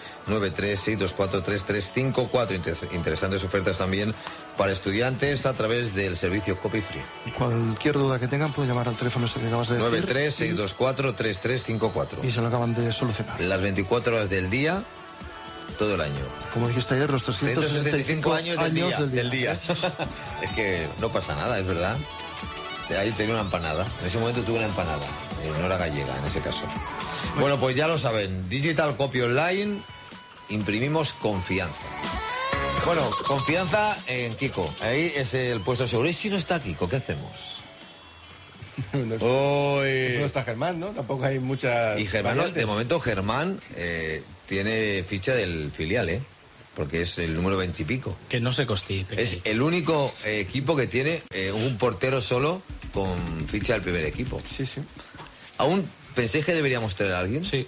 936243354. Interesantes ofertas también para estudiantes a través del servicio Copy Free. Cualquier duda que tengan pueden llamar al teléfono este que acabas de decir 936243354. y se lo acaban de solucionar. Las 24 horas del día, todo el año. Como dijiste ayer, los 365 años del día. ¿eh? Es que no pasa nada, es verdad. Ahí tenía una empanada. En ese momento tuve una empanada. No era gallega, en ese caso. Bueno, pues ya lo saben. Digital Copy Online. Imprimimos confianza. Bueno, confianza en Kiko. Ahí es el puesto seguro. ¿Y si no está Kiko, qué hacemos? No Hoy. está Germán, ¿no? Tampoco hay muchas Y Germán, variantes. de momento Germán tiene ficha del filial, porque es el número 20 y pico. que no se constipe. Es el único equipo que tiene un portero solo con ficha del primer equipo. Sí, sí. ¿Aún penséis que deberíamos tener a alguien? Sí.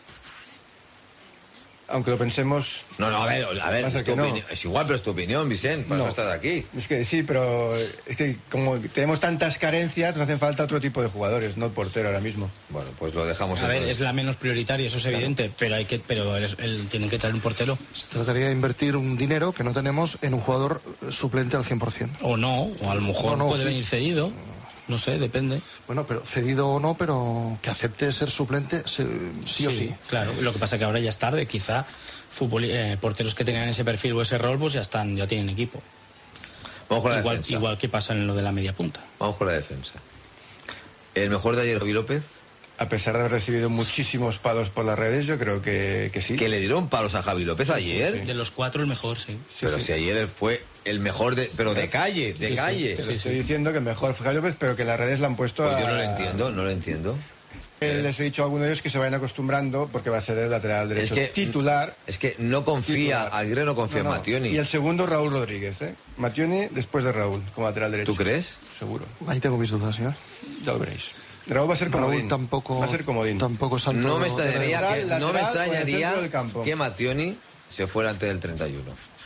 Aunque lo pensemos... No, a ver, Pasa es, que no. es igual, pero es tu opinión, Vicente, para No. eso estás aquí. Es que sí, pero es que como tenemos tantas carencias, nos hacen falta otro tipo de jugadores, no el portero ahora mismo. Bueno, pues lo dejamos A ver, entonces. es la menos prioritaria, eso es evidente, pero tienen que traer un portero. Trataría de invertir un dinero que no tenemos en un jugador suplente al 100%. O no, o a lo mejor No, puede sí. venir cedido. No sé, depende. Bueno, pero cedido o no, pero que acepte ser suplente sí o sí. Claro, lo que pasa es que ahora ya es tarde, quizá porteros que tengan ese perfil o ese rol pues ya tienen equipo. Vamos con la defensa. Igual que pasa en lo de la media punta. Vamos con la defensa. El mejor de ayer, Javi López. A pesar de haber recibido muchísimos palos por las redes, yo creo que sí. ¿Que le dieron palos a Javi López ayer? Sí. De los 4 el mejor, sí. Pero si ayer fue el mejor pero de calle, de calle. Te estoy diciendo que el mejor fue Javi López, pero que las redes la han puesto Pues yo no lo entiendo. Les he dicho a algunos de ellos que se vayan acostumbrando porque va a ser el lateral derecho titular. Es que no confía, Aguirre no confía en Mattioni. Y el segundo, Raúl Rodríguez, ¿eh? Mattioni después de Raúl, como lateral derecho. ¿Tú crees? Seguro. Ahí tengo mis dudas, ¿ya? Ya lo veréis. Raúl va a ser comodín. Va a ser comodín. Tampoco es no me extrañaría que Mattioni se fuera antes del 31.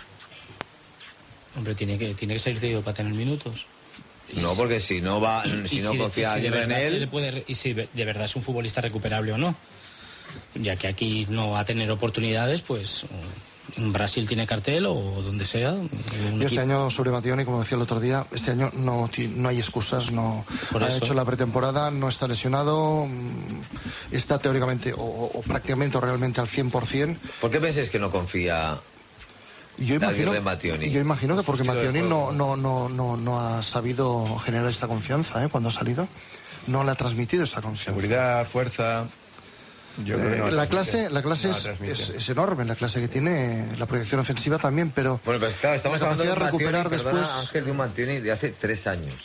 Hombre, tiene que ser cedido para tener minutos. No, porque si no confía Aguirre en él... y si de verdad es un futbolista recuperable o no. Ya que aquí no va a tener oportunidades, pues en Brasil tiene cartel o donde sea. Yo este año sobre Mattioni, como decía el otro día, este año no hay excusas, no ha hecho la pretemporada, no está lesionado, está teóricamente o prácticamente o realmente al 100%. ¿Por qué pensáis que no confía Mattioni? Yo imagino que porque Mattioni no ha sabido generar esta confianza, cuando ha salido. No le ha transmitido esa confianza. Seguridad, fuerza. Yo creo que no la clase es enorme, la clase que tiene, la proyección ofensiva también, pero... Bueno, pues claro, estamos hablando de recuperar después... Ángel, de un Mattioni de hace 3 años.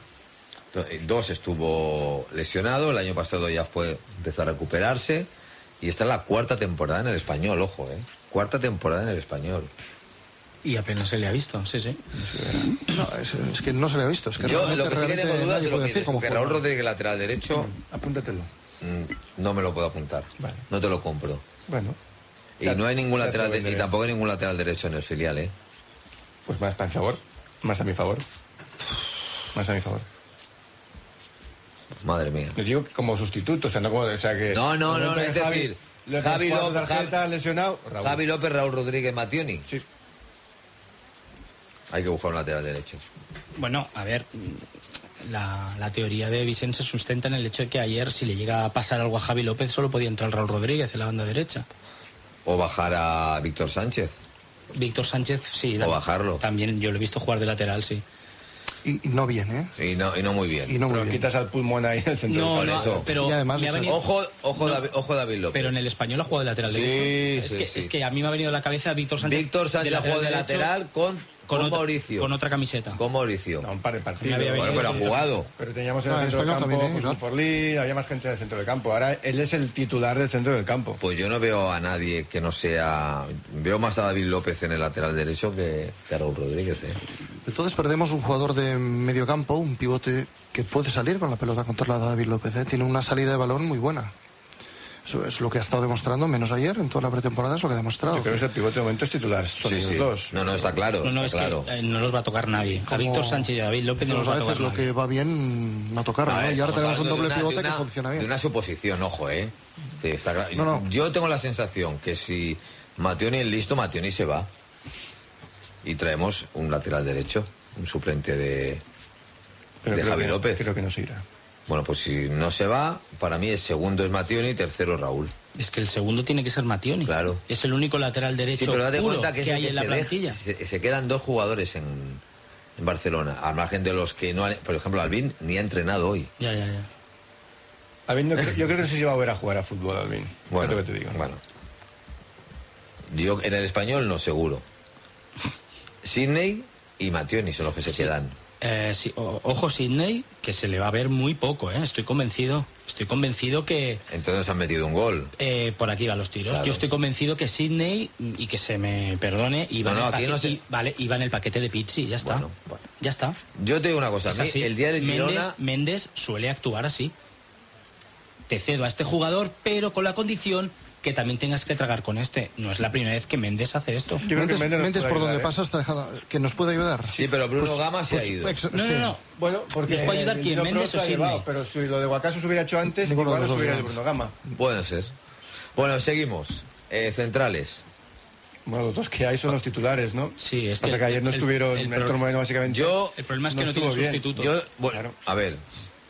2 estuvo lesionado, el año pasado ya empezó a recuperarse, y esta es la 4ª temporada en el Español, ojo, 4ª temporada en el Español. Y apenas se le ha visto, sí. No, es que no se le ha visto. Es que yo lo que sí que tengo dudas es que Raúl Rodríguez, lateral derecho... Apúntatelo. No me lo puedo apuntar. Vale. No te lo compro. Bueno. Y no hay ningún lateral y tampoco hay ningún lateral derecho en el filial, Pues más a mi favor. Más a mi favor. Madre mía. Lo digo como sustituto, No, es decir, Javi López lesionado, Javi López, Raúl Rodríguez, Mattioni. Sí. Hay que buscar un lateral derecho. Bueno, a ver, la teoría de Vicente se sustenta en el hecho de que ayer, si le llega a pasar algo a Javi López, solo podía entrar Raúl Rodríguez en la banda derecha. O bajar a Víctor Sánchez. Víctor Sánchez, sí. O bajarlo. También yo lo he visto jugar de lateral, sí. Y no bien, Y no muy bien. Pero quitas al pulmón ahí en el centro del campo. Pero y además, ojo David López. Pero en el Español ha jugado de lateral derecho. Es que a mí me ha venido a la cabeza Víctor Sánchez. Víctor Sánchez ha jugado de lateral con Mauricio. Con otra camiseta. Con Mauricio. Un par de partidos. Bueno, pero ha jugado. Pero teníamos en el centro del campo Forlí, había más gente en el centro del campo. Ahora él es el titular del centro del campo. Pues yo no veo a nadie que no sea... Veo más a David López en el lateral derecho que a Raúl Rodríguez. Entonces perdemos un jugador de medio campo, un pivote que puede salir con la pelota controlada David López. Tiene una salida de balón muy buena. Eso es lo que ha estado demostrando, menos ayer, en toda la pretemporada es lo que ha demostrado. Yo creo que ese pivote de momento es titular, son los dos. No, está claro. Que no los va a tocar nadie. A Víctor Sánchez y a David López no los va a tocar nadie. Lo que va bien va a tocar, ¿no? Y ahora tenemos un doble pivote que funciona bien. De una suposición, ojo, Sí, está claro. Yo tengo la sensación que si Mattioni es listo, Mattioni se va. Y traemos un lateral derecho, un suplente de Javi López. Creo que no se irá. Bueno, pues si no se va, para mí el segundo es Mattioni y tercero Raúl. Es que el segundo tiene que ser Mattioni. Claro. Es el único lateral derecho pero date puro cuenta que hay en la plantilla. Se quedan 2 jugadores en Barcelona, al margen de los que no han... Por ejemplo, Albín ni ha entrenado hoy. Ya. Albín, yo creo que se va a ver a jugar a fútbol, Albín. Bueno, es lo que te digo. Bueno. Yo en el Español no seguro. Sidney y Mattioni son los que se quedan. Sí, ojo Sidney, que se le va a ver muy poco, Estoy convencido que... Entonces han metido un gol. Por aquí van los tiros. Claro. Yo estoy convencido que Sidney, y que se me perdone, iba en el paquete de Pizzi, ya está. Bueno. Ya está. Yo te digo una cosa, el día del Girona... Méndez suele actuar así. Te cedo a este jugador, pero con la condición que también tengas que tragar con este. No es la primera vez que Méndez hace esto. Méndez por donde pasa está dejado, que nos puede ayudar. Sí, pero Bruno Gama se ha ido. No. Bueno, porque les puede ayudar quién, Méndez o Sidney. Pero si lo de Guacaso se hubiera hecho antes, igual no se hubiera de Bruno Gama. Puede ser. Bueno, seguimos. Centrales. Bueno, los dos que hay son los titulares, ¿no? Sí, es que ayer no estuvieron Héctor Moreno, básicamente. El problema es que no tiene sustituto. A ver,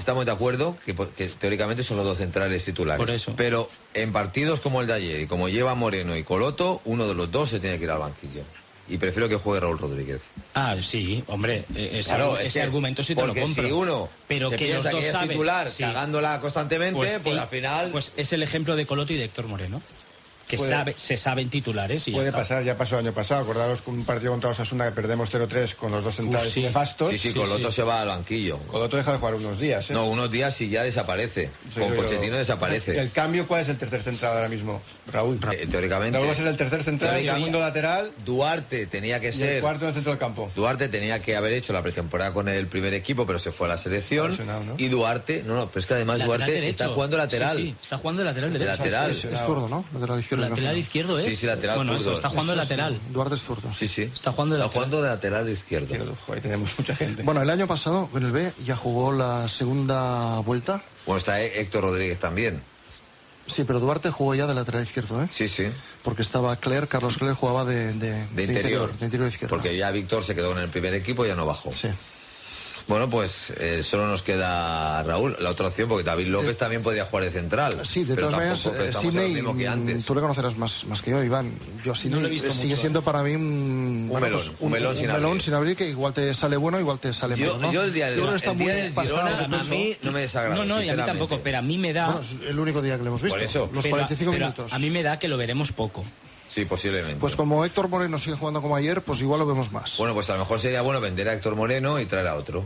estamos de acuerdo que teóricamente son los dos centrales titulares. Por eso. Pero en partidos como el de ayer, y como lleva Moreno y Coloto, uno de los dos se tiene que ir al banquillo. Y prefiero que juegue Raúl Rodríguez. Ah, sí, hombre, Claro, ese argumento sí te lo porque compro. si uno pero se que piensa los dos que es saben, titular, sí, cagándola constantemente, pues al final... Pues es el ejemplo de Coloto y de Héctor Moreno, que Puede- se saben titulares y Puede ya está. pasar, ya pasó el año pasado. Acordaros con un partido contra Osasuna que perdemos 0-3 con los dos centrales sí. nefastos. Sí, Coloto se va al banquillo. Coloto deja de jugar unos días, ¿eh? No, unos días y ya desaparece. Sí, Con pero- Pochettino desaparece. ¿El cambio cuál es el tercer central ahora mismo, Raúl? Teóricamente. Raúl va a ser el tercer central, el teóricamente, segundo lateral Duarte tenía que y el ser... cuarto en el centro del campo. Duarte tenía que haber hecho la pretemporada con el primer equipo, pero se fue a la selección. Lesionado, ¿no? Y Duarte, pero es que además Lateral Duarte derecho. está jugando lateral. Sí, está jugando de lateral De derecho. lateral. Es zurdo, ¿no? Lateral izquierdo. Lateral imagino. izquierdo es. Sí, lateral Bueno, zurdo. eso, está jugando de Eso es lateral. zurdo. Duarte es zurdo. Sí, sí. Está jugando de lateral. de lateral izquierdo. Izquierdo. Joder, tenemos mucha gente. Bueno, el año pasado en el B ya jugó la segunda vuelta. Bueno, está Héctor Rodríguez también. Sí, pero Duarte jugó ya de lateral izquierdo, ¿eh? Sí, sí. Porque estaba Carlos Cler jugaba de Interior. de interior izquierdo. Porque ya Víctor se quedó en el primer equipo y ya no bajó. Sí. Bueno, pues solo nos queda Raúl, la otra opción, porque David López también podría jugar de central. Sí, de pero todas maneras, tampoco estamos en lo Sidney, mismo que antes. tú le conocerás más que yo, Iván. Yo Sidney No lo he visto sigue mucho, siendo para mí un melón sin abrir. sin abrir, que igual te sale bueno, igual te sale malo, ¿no? Yo el día, creo que está muy del pasado Girona, de a peso. mí no me desagrada. No, y a mí sinceramente. tampoco, pero a mí me da... Bueno, es el único día que le hemos visto. Por eso. Los pero- 45 pero minutos. A mí me da que lo veremos poco. Sí, posiblemente. Pues como Héctor Moreno sigue jugando como ayer, pues igual lo vemos más. Bueno, pues a lo mejor sería bueno vender a Héctor Moreno y traer a otro.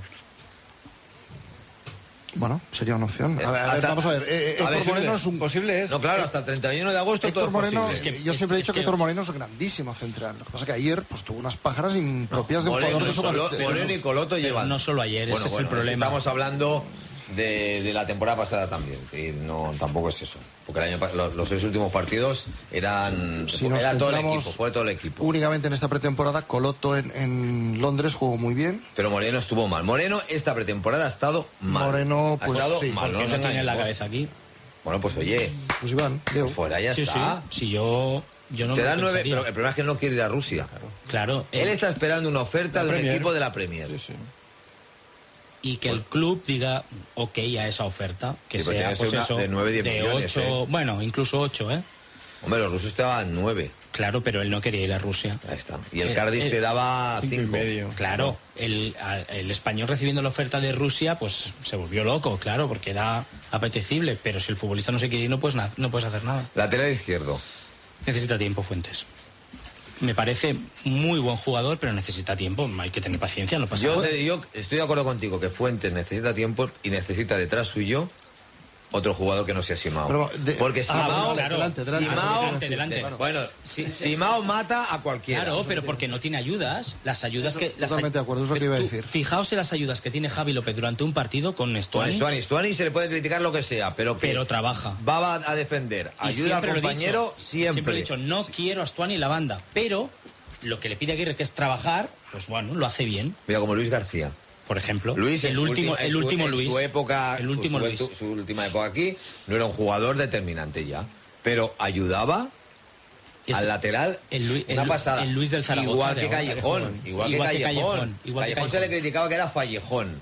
Bueno, sería una opción. A ver, Hasta- vamos a ver. Héctor Moreno es un... posible es. No, claro, hasta el 31 de agosto todo Héctor es Moreno, posible. yo siempre he dicho es que que- Héctor Moreno es grandísimo central. Lo que pasa es que ayer pues tuvo unas pájaras impropias de un Moreno, jugador de su Moreno y Coloto Pero llevan. no solo ayer, ese es el problema. Estamos hablando de la temporada pasada también. Y no, tampoco es eso. Porque el año, los 6 últimos partidos eran. Si nos Era todo el centramos equipo, fue todo el equipo. únicamente en esta pretemporada, Coloto en Londres jugó muy bien. Pero Moreno estuvo mal. Moreno esta pretemporada ha estado mal. Moreno, ha pues, estado sí, mal. Porque nos no tiene engañemos. la cabeza aquí. Bueno, pues oye, Pues Iván, Leo. fuera ya Sí, está. sí. Si yo no Te me dan lo 9, pensaría. pero el problema es que él no quiere ir a Rusia. Claro. Él está esperando una oferta La de un Premier. equipo de la Premier. Sí, sí. Y que el club diga ok a esa oferta, que Sí, pero sea tiene que pues ser una eso, de 9, 10 millones, 8, bueno, incluso 8, ¿eh? Hombre, los rusos te daban 9. Claro, pero él no quería ir a Rusia. Ahí está. Y el Cardiff te daba 5 5,5. Claro, el español recibiendo la oferta de Rusia, pues se volvió loco, claro, porque era apetecible, pero si el futbolista no se quiere ir, no puedes hacer nada. Lateral izquierdo. Necesita tiempo, Fuentes. Me parece muy buen jugador, pero necesita tiempo, hay que tener paciencia, no pasa Yo nada. estoy de acuerdo contigo que Fuentes necesita tiempo y necesita detrás suyo otro jugador que no sea Simao. Pero Porque Simao, claro. delante. Delante. bueno, Simao mata a cualquiera. Claro, pero porque no tiene ayudas. Las ayudas que... Totalmente de acuerdo, es lo que iba a decir. Fijaos en las ayudas que tiene Javi López durante un partido con Con Stuani, Stuani se le puede criticar lo que sea, pero que pero trabaja. va a defender, Y ayuda al siempre lo he compañero dicho, siempre. he dicho, no quiero a Stuani y la banda, pero lo que le pide a Aguirre, que es trabajar, pues bueno, lo hace bien. Mira, como Luis García. Por ejemplo, Luis, el último en su época, el último Luis. su última época aquí, no era un jugador determinante ya, pero ayudaba al lateral una pasada. el Luis del Zaragoza. Igual de que ahora. Callejón, igual que Callejón. igual que Callejón se le criticaba que era fallejón,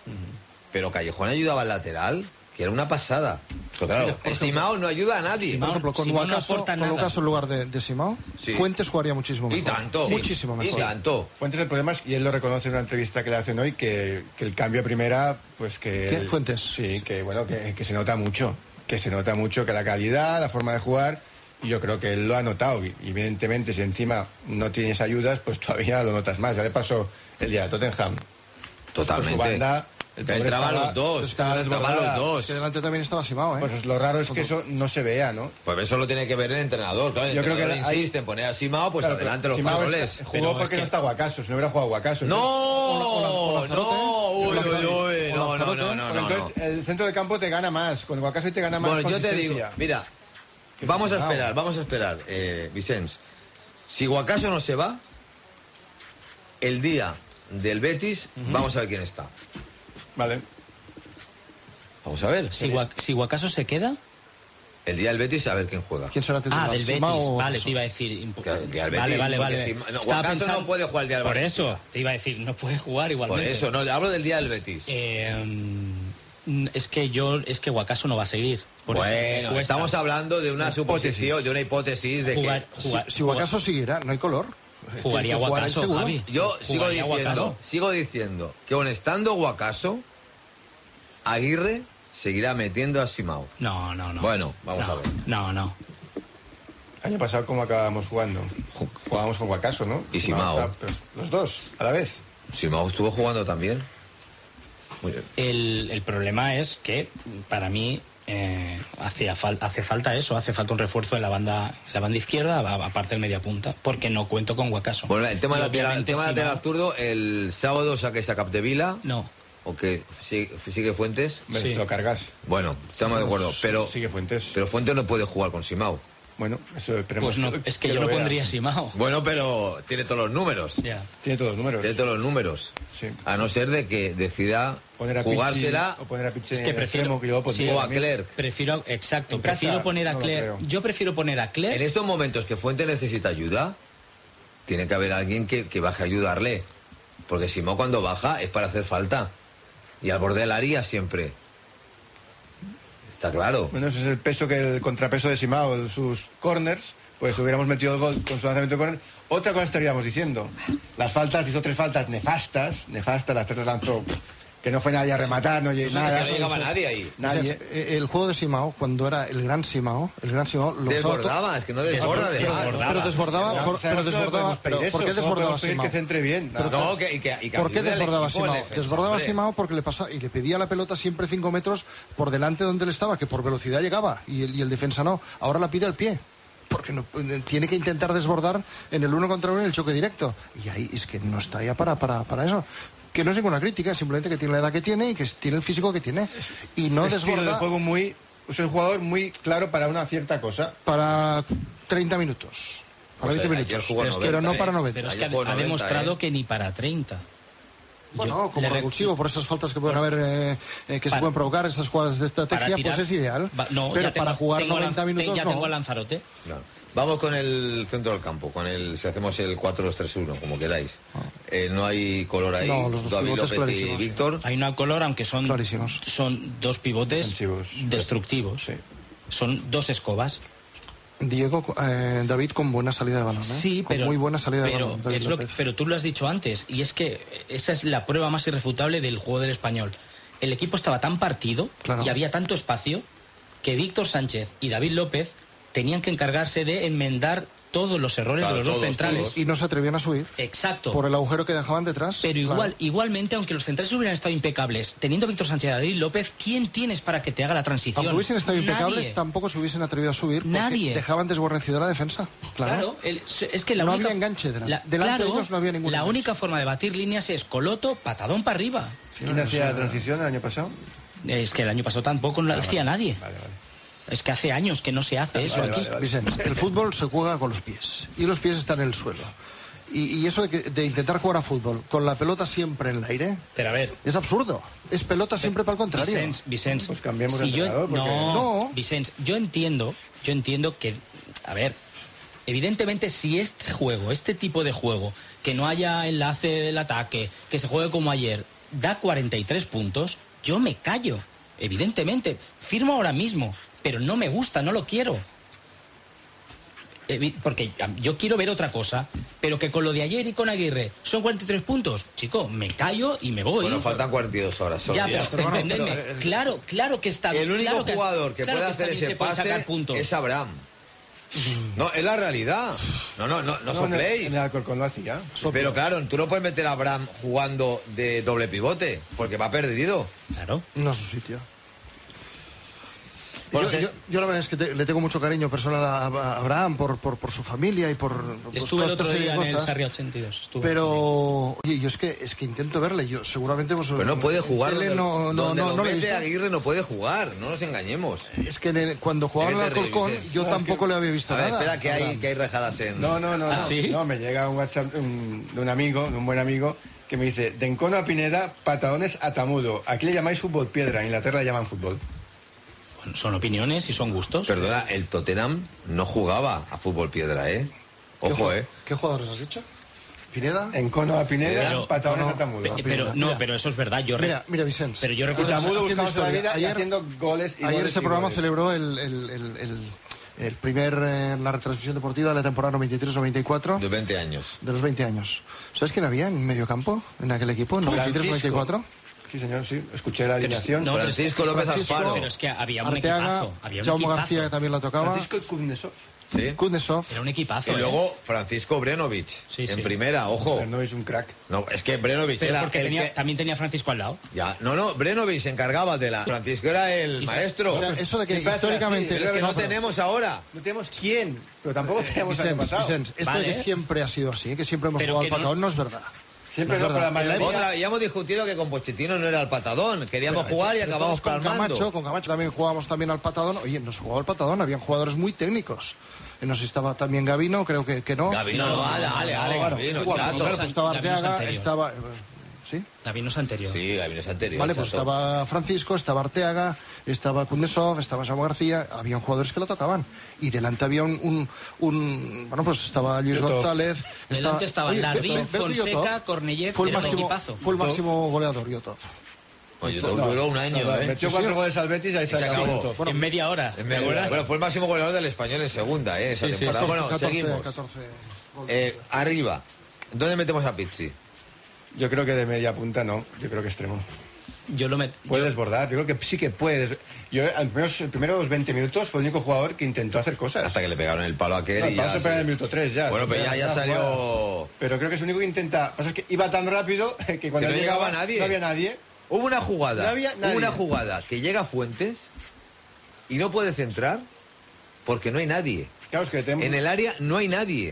pero Callejón ayudaba al lateral, que era una pasada. Pero claro, Simao no ayuda a nadie. Por ejemplo, con Simao no Guacaso aporta nada. en lugar de Simao, Sí. Fuentes jugaría muchísimo mejor. Y tanto. Muchísimo Y mejor. tanto. Fuentes, el problema es, y él lo reconoce en una entrevista que le hacen hoy, que el cambio a primera, pues que... ¿Qué? ¿Fuentes? Sí, que bueno, que se nota mucho. Que se nota mucho que la calidad, la forma de jugar, y yo creo que él lo ha notado. Y evidentemente, si encima no tienes ayudas, pues todavía lo notas más. Ya le pasó el día de Tottenham. Totalmente. Por su banda, el Que pobre entraban estaba- los dos, estaba entraban desbordada. los dos. Es que delante también estaba Simao, ¿eh? Pues lo raro es que eso no se vea, ¿no? Pues eso lo tiene que ver el entrenador. Claro, el Yo creo que entrenador ahí- insiste en poner a Simao, pues Claro, adelante pero los Simao faroles. jugó Pero es porque que- no está Guacaso, si no hubiera jugado Guacaso. No, o Lanzarote, no, uy, o uy, Lanzarote, uy, no, no, no, no, no. Entonces, el centro del campo te gana más, con Guacaso te gana más. Bueno, yo te digo, consistencia. mira, Qué vamos a pesado. esperar, Vicens. Si Guacaso no se va, el día del Betis, vamos a ver quién está. Vale. Vamos a ver. Si Guacaso se queda... El día del Betis, a ver quién juega. ¿Quién será titular? del Betis, ¿Simao o vale, Guacaso? te iba a decir... Que el día del Vale, Betis, vale. porque si- no, Estaba Guacaso no puede jugar el día del Por Valencia. eso, te iba a decir, no puede jugar Por igualmente. eso, no, hablo del día del Betis. Es que Guacaso no va a seguir. Bueno, estamos hablando de una suposición, de una hipótesis de si Guacaso siguiera, no hay color. Jugaría Guacaso, Javi. Yo sigo diciendo que aun estando Guacaso, Aguirre seguirá metiendo a Simao. No. Bueno, vamos a ver. No. Año pasado, ¿cómo acabamos jugando? Jugábamos con Guacaso, ¿no? Y Simao. Los dos, a la vez. Simao estuvo jugando también. Muy bien. El problema es que, para mí, hace falta un refuerzo en la banda izquierda, aparte del media punta, porque no cuento con Guacaso. Bueno, el tema del absurdo, el sábado saque esa Capdevila. No. ¿O que sigue Fuentes? Sí. Lo cargas. Bueno, estamos de acuerdo, pero sigue Fuentes. Pero Fuentes no puede jugar con Simao. Bueno, eso esperemos. Pues no, es que yo lo pondría Simao. Bueno, pero tiene todos los números. Ya. Tiene todos los números. Sí. Sí. A no ser de que decida jugársela. Pichi, o poner a Pichi es que prefiero que yo o a Clerc. Prefiero poner a Clerc. Yo prefiero poner a Clerc. En estos momentos que Fuentes necesita ayuda, tiene que haber alguien que baje a ayudarle. Porque Simao cuando baja es para hacer falta. Y al borde del área siempre. Está claro. Bueno, ese es el peso el contrapeso de Simao, sus corners, pues hubiéramos metido el gol con su lanzamiento de corner. Otra cosa estaríamos diciendo. Las faltas, hizo 3 faltas nefastas, las 3 lanzó, que no fue nadie a rematar, no nada. No llegaba nadie ahí. Nadie. El juego de Simao, cuando era el gran Simao lo desbordaba, es que no desborda de más. Pero desbordaba, ¿por qué desbordaba Simao? Que centre bien. ¿Por qué desbordaba Simao? Desbordaba Simao porque le pasaba y le pedía la pelota siempre 5 metros por delante donde él estaba, que por velocidad llegaba, y el defensa no. Ahora la pide al pie. Porque no, tiene que intentar desbordar en el 1 contra 1 en el choque directo. Y ahí es que no está ya para eso. Que no es ninguna crítica, simplemente que tiene la edad que tiene y que tiene el físico que tiene. Y no desborda. El juego es un jugador muy claro para una cierta cosa. Para 30 minutos. Para 20 minutos. Pero no para 90. Pero es que ha demostrado que ni para 30. Bueno, como revulsivo por esas faltas que pueden haber, que se pueden provocar, esas jugadas de estrategia, pues es ideal. Pero para jugar 90 minutos ya tengo a Lanzarote. No. Vamos con el centro del campo, si hacemos el 4-2-3-1, como queráis. No hay color ahí. No, los dos David pivotes López y Víctor. Hay no color, aunque son dos pivotes destructivos. Sí. Son 2 escobas. David con buena salida de balón, Sí, pero con muy buena salida de balón. Pero tú lo has dicho antes, y es que esa es la prueba más irrefutable del juego del Español. El equipo estaba tan partido y había tanto espacio que Víctor Sánchez y David López tenían que encargarse de enmendar todos los errores de los dos centrales. Y no se atrevían a subir. Exacto. Por el agujero que dejaban detrás. Pero igualmente, aunque los centrales hubieran estado impecables, teniendo Víctor Sánchez y David López, ¿quién tienes para que te haga la transición? Aunque hubiesen estado impecables, tampoco se hubiesen atrevido a subir. Porque dejaban desguarnecida la defensa. Claro. Es que no había enganche delante de ellos, no había ningún enganche. Única forma de batir líneas es coloto, patadón para arriba. ¿Quién hacía la transición el año pasado? Es que el año pasado tampoco lo hacía nadie. Vale. Es que hace años que no se hace eso aquí. Vicente, el fútbol se juega con los pies. Y los pies están en el suelo. Y eso de intentar jugar a fútbol con la pelota siempre en el aire. Pero a ver. Es absurdo. Es pelota siempre para el contrario. Vicens, pues cambiemos de entrenador. No, Vicens, yo entiendo que, a ver, evidentemente si este tipo de juego, que no haya enlace del ataque, que se juegue como ayer, da 43 puntos, yo me callo. Evidentemente, firmo ahora mismo. Pero no me gusta, no lo quiero. Porque yo quiero ver otra cosa, pero que con lo de ayer y con Aguirre son 43 puntos. Chico, me callo y me voy. Bueno, faltan 42 horas solo. Ya, pero entendedme. Claro que está bien. El único jugador que puede hacer ese pase es Abraham. No, es la realidad. No sopléis. En el Alcorcón lo hacía. Pero claro, tú no puedes meter a Abraham jugando de doble pivote, porque va perdido. Claro. No es su sitio. Yo la verdad es que le tengo mucho cariño personal a Abraham por su familia y por estuve el otro día en el Sarria 82. Pero oye, yo es que intento verle. Yo seguramente pero no puede jugar. No mete Aguirre no puede jugar. No nos engañemos. Es que cuando jugaba en el Alcorcón yo tampoco le había visto nada. Espera que hay rejadas en. No, me llega un WhatsApp de un buen amigo que me dice: de Encono a Pineda, patadones a Tamudo. Aquí le llamáis fútbol piedra, en Inglaterra le llaman fútbol. Son opiniones y son gustos. Perdona, el Tottenham no jugaba a fútbol piedra, Ojo, ¿Qué jugadores has dicho? Pineda. Encono a Pineda, Pero- Patagones no, a Tamudo. Pero no, pero eso es verdad. Mira, Vicens. Pero yo Y recuerdo... Tamudo haciendo buscamos toda la historia. vida y Ayer- haciendo goles y Ayer goles este y programa goles. celebró el primer la retransmisión deportiva de la temporada 93-94 De 20 años. de los 20 años. ¿Sabes quién había en medio campo en aquel equipo? ¿En 93-94? Sí, señor, sí. Escuché la alineación. no, pero es que- Francisco López Alfaro. Pero es que había un Arteaga, equipazo. Había un Jaume equipazo. García, que también la tocaba. Francisco Kuznetsov. Sí. Kundesov. Era un equipazo. Y luego Francisco Brenovich. Sí, en sí. primera, ojo. No es un crack. No, es que Brenovich Pero era porque el que... también tenía Francisco al lado. Ya, no, Brenovich se encargaba de la... Francisco era el maestro. O sea, eso de que Siempre ha sido históricamente... así, Pero es que no pero- tenemos ahora. No tenemos quién, pero tampoco tenemos año Vicens, pasado. Vicens, esto Vale. de que siempre ha sido así, que siempre hemos Pero jugado al que no- patadón, no es verdad. Siempre No no, es por la verdad. mayoría. Otra, ya hemos discutido que con Pochettino no era el patadón. Queríamos Pero, jugar y pero acabamos todos calmando. Con Camacho también jugábamos también al patadón. Oye, nos jugaba al patadón, habían jugadores muy técnicos. No sé si estaba también Gavino, creo que no. Gavino, No, dale, no, dale, no, dale, Bueno, Gavino, igual, chato. claro, pues estaba Gavino es Arteaga, anterior. estaba... ¿Sí? Gavino es anterior. Sí, Gavino es anterior. Vale, pues chato. estaba Francisco, estaba Arteaga, estaba Kundesov, estaba Jaume García, habían jugadores que lo tocaban. Y delante había bueno, pues estaba Luis Yotov. González. Delante estaban Oye, Lardín, ve- ve- Fonseca, Yotov. Korneyev, Fue el era un máximo, equipazo. fue el máximo goleador, Yotov. Oye, duró un año, No, ¿eh? Metió Sí, 4 sí. goles al Betis y ahí se se acabó. acabó. Bueno, en media hora. En medio. Bueno, fue el máximo goleador del Español en segunda, esa Sí, sí, temporada. sí. Bueno, 14 seguimos. goles. Arriba. ¿Dónde metemos a Pizzi? Yo creo que de media punta no, yo creo que extremo. Yo lo Puedes desbordar, yo creo que sí que puedes. Yo, al menos el primeros 20 minutos fue el único jugador que intentó hacer cosas. Hasta que le pegaron el palo a aquel No, y ya... vamos a esperar el minuto 3 ya. Bueno, pero ya Una jugada. salió... Pero creo que es el único que intenta. Pasa es que iba tan rápido que cuando Que no llegaba nadie. no había nadie. Hubo una jugada. No había nadie. Hubo una jugada que llega a Fuentes y no puede centrar porque no hay nadie. Claro, es que tenemos... En el área no hay nadie.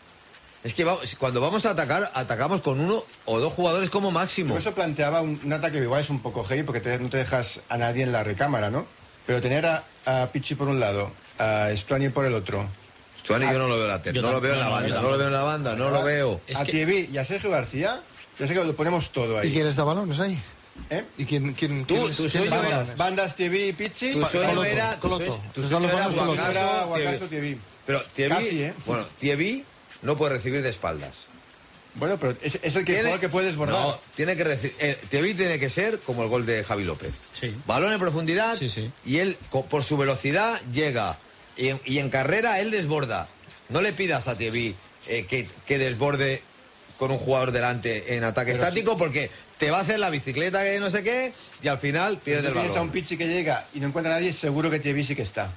Es que cuando vamos a atacar, atacamos con uno o dos jugadores como máximo. Por eso planteaba un ataque que igual es un poco heavy porque no te dejas a nadie en la recámara, ¿no? Pero tener a Pichi por un lado, a Stuani por el otro, Stuani yo no lo veo lateral, Yo no lo veo en la tampoco, banda, yo no lo veo en la banda, no lo veo. Es a que- Thierry y a Sergio García, ya sé que lo ponemos todo ¿Y ahí. quién les da balones ahí? ¿Eh? ¿Y quién Tú, quién tu les sueño da era- balones? Bandas Thierry y Pichi. Tu sueño Coloto, era... tu Coloto. sueño- tu Les dan los sueño era balones Coloto. Guacaso, Guacaso, Thierry. Pero Thierry, Casi, ¿eh? bueno, Thierry no puede recibir de espaldas. Bueno, pero es el que jugador que puede desbordar. No, tiene que recibir... Thierry tiene que ser como el gol de Javi López. Sí. Balón en profundidad Sí, sí. y él, por su velocidad, llega. Y en carrera, él desborda. No le pidas a Thierry que desborde con un jugador delante en ataque Pero estático porque te va a hacer la bicicleta que no sé qué y al final Si pierde el tienes a un balón. Pichi que llega y no encuentra a nadie, seguro que Thierry sí que está.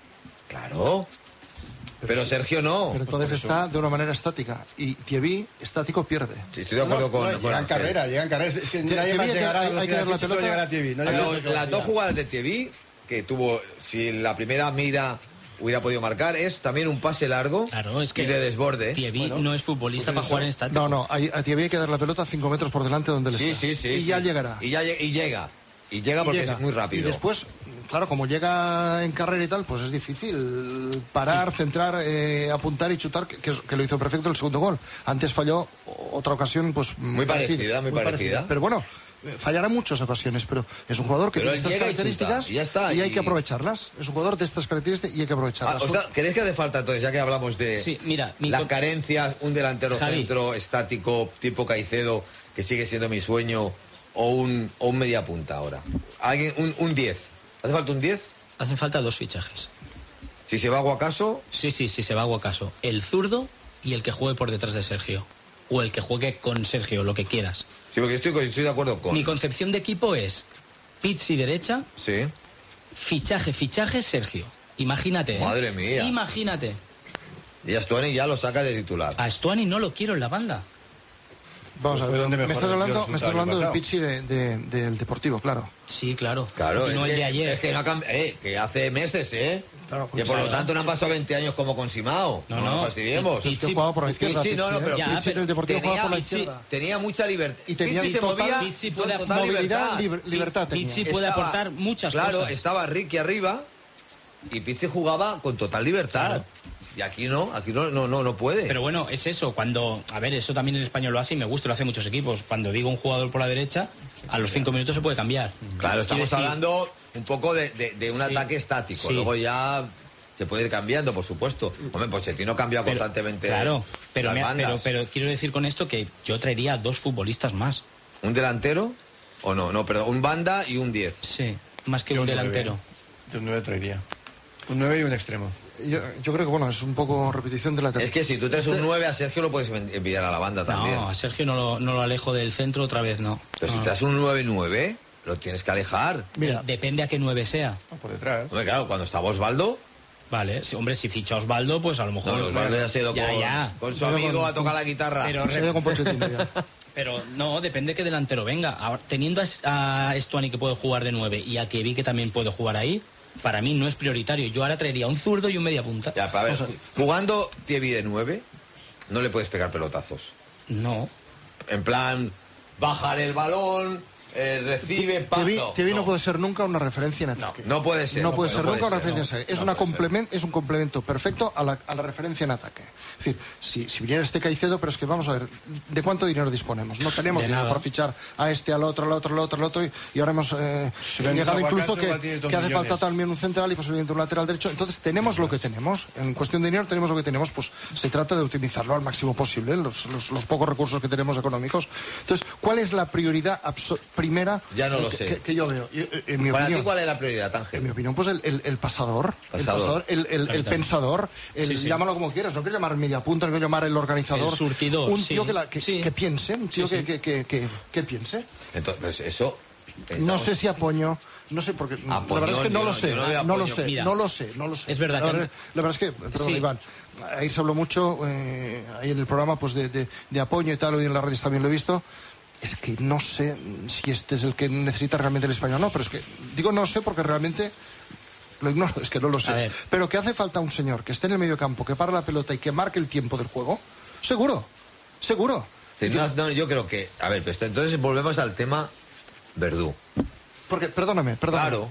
Claro. Pero Sergio no. Pero entonces por eso. está de una manera estática. Y Thierry, estático, pierde. Sí, estoy de acuerdo con llega en Ángel. carrera, llega en carrera. Es que nadie Thierry más hay que- llegará a hay que velocidad dar la de Pichi, no pelota. llegará a Thierry. No llegará a Las velocidad. dos jugadas de Thierry que tuvo, si la primera mira hubiera podido marcar, es también un pase largo Claro, es que y de desborde. Thierry Bueno, no es futbolista pues para eso. jugar en estático. No, no, a Thierry hay que dar la pelota 5 metros por delante donde le Sí, está. sí, sí. Y sí. ya llegará. Y llega. Y llega porque llega. es muy rápido. Y después, claro, como llega en carrera y tal, pues es difícil parar, centrar, apuntar y chutar, que lo hizo perfecto el segundo gol. Antes falló otra ocasión, pues Muy parecida, muy parecida. Pero bueno, fallará muchas ocasiones, pero es un jugador que Pero tiene él estas llega y características chuta, y ya está, hay y- que aprovecharlas. Es un jugador de estas características y hay que aprovecharlas. O sea, ¿crees que hace falta entonces, ya que hablamos de Sí, mira, las carencias, un delantero Javi. centro estático tipo Caicedo, que sigue siendo mi sueño, o un media punta ahora? Alguien, un 10. ¿Hace falta un 10? Hacen falta dos fichajes. Si se va a Guacaso, Sí, se va a Guacaso. El zurdo y el que juegue por detrás de Sergio. O el que juegue con Sergio, lo que quieras. sí, porque estoy de acuerdo con... Mi concepción de equipo es Pizzi derecha, Sí. fichaje Sergio. Imagínate, ¿eh? Madre mía. Imagínate. Y Astuani ya lo saca de titular. A Stuani no lo quiero en la banda. Vamos a Fue ver, donde me mejor estás dio hablando, resultado me estás el hablando del pasado. Pizzi del Deportivo, claro. Sí, claro. Claro, Y no es el que- de ayer. Es que, no ha que hace meses, ¿eh? Claro, Que por lo tanto no han pasado 20 años como con Simao. No, No nos no. fastidiemos. Pizzi- Es que jugaba por la izquierda. Pizzi, no, Pizzi, no, pero ya, Pizzi del Deportivo jugaba por la izquierda. tenía mucha libertad. Y tenía Pizzi se total- movía Pizzi con puede- total movilidad, libertad. libertad tenía. Pizzi puede Estaba- aportar muchas claro, cosas. estaba Ricky arriba y Pizzi jugaba con total libertad. Claro. Y aquí no puede. Pero bueno, es eso, cuando... A ver, eso también en español lo hace y me gusta, lo hace muchos equipos. Cuando digo un jugador por la derecha, a los 5 minutos se puede cambiar. Claro, estamos Quiere decir- hablando un poco de un Sí. ataque estático. Sí. Luego ya Se puede ir cambiando, por supuesto. Hombre, Pochettino cambia constantemente. Claro, pero las bandas. quiero decir con esto que yo traería 2 futbolistas más. ¿Un delantero? ¿O no? No, perdón, un banda y un 10. Sí, más que un delantero. Yo un 9 traería. Un 9 y un extremo. Yo creo que, bueno, es un poco repetición de la... Es que si tú traes un 9 a Sergio lo puedes enviar a la banda también. No, a Sergio no lo alejo del centro otra vez, no. Pero si No. traes un 9-9, lo tienes que alejar. Mira, Depende a qué 9 sea. Por detrás. Hombre, claro, cuando estaba Osvaldo, Vale, hombre, si ficha Osvaldo, pues a lo mejor... no, Osvaldo ya se ha ido con su amigo a tocar la guitarra. Pero, se ha ido con Pochettino ya. pero no, depende qué delantero venga. Ahora, teniendo a Stuani que puede jugar de 9 y a Kevin que también puede jugar ahí, para mí no es prioritario. Yo ahora traería un zurdo y un media punta. Ya, para ver, O sea, jugando Thierry de 9, no le puedes pegar pelotazos. No. En plan, bajar el balón, recibe, paso. Kevin no puede ser nunca una referencia en ataque. No puede ser. No puede ser nunca una referencia en no. ataque. Es, No una puede es un complemento perfecto a la referencia en ataque. Es decir, si viniera este Caicedo, pero es que vamos a ver, ¿de cuánto dinero disponemos? No tenemos De dinero nada. para fichar a este, al otro, y ahora hemos llegado incluso que hace falta también un central y posiblemente un lateral derecho. Entonces tenemos lo que tenemos. En cuestión de dinero tenemos lo que tenemos, pues se trata de utilizarlo al máximo posible, los pocos recursos que tenemos económicos. Entonces, ¿cuál es la prioridad primera? Ya no lo sé. Que yo veo. En mi ¿Para opinión, ti cuál es la prioridad, en Ángel? mi opinión, pues el pasador, Pasador. el pensador, Sí, sí. llámalo como quieras, no quiero llamar media punta, no quiero llamar el organizador, El surtidor, un tío sí. que piense, un tío Sí, sí. que piense. Entonces, pues eso... No sé si apoyo, no sé porque la Apoñón, verdad es que no yo lo no- sé, yo no veo no lo apoñón. sé, Mira, no lo sé. es verdad la que- verdad es que, perdón, Sí. Iván, ahí se habló mucho ahí en el programa pues de apoyo y tal, hoy en las redes también lo he visto. Es que no sé si este es el que necesita realmente el español o no, pero es que digo no sé porque realmente lo ignoro, es que no lo A sé. ver. Pero que hace falta un señor que esté en el medio campo, que para la pelota y que marque el tiempo del juego, seguro. Sí, no, yo creo que... A ver, pues entonces volvemos al tema Verdú. Porque, perdóname. Claro.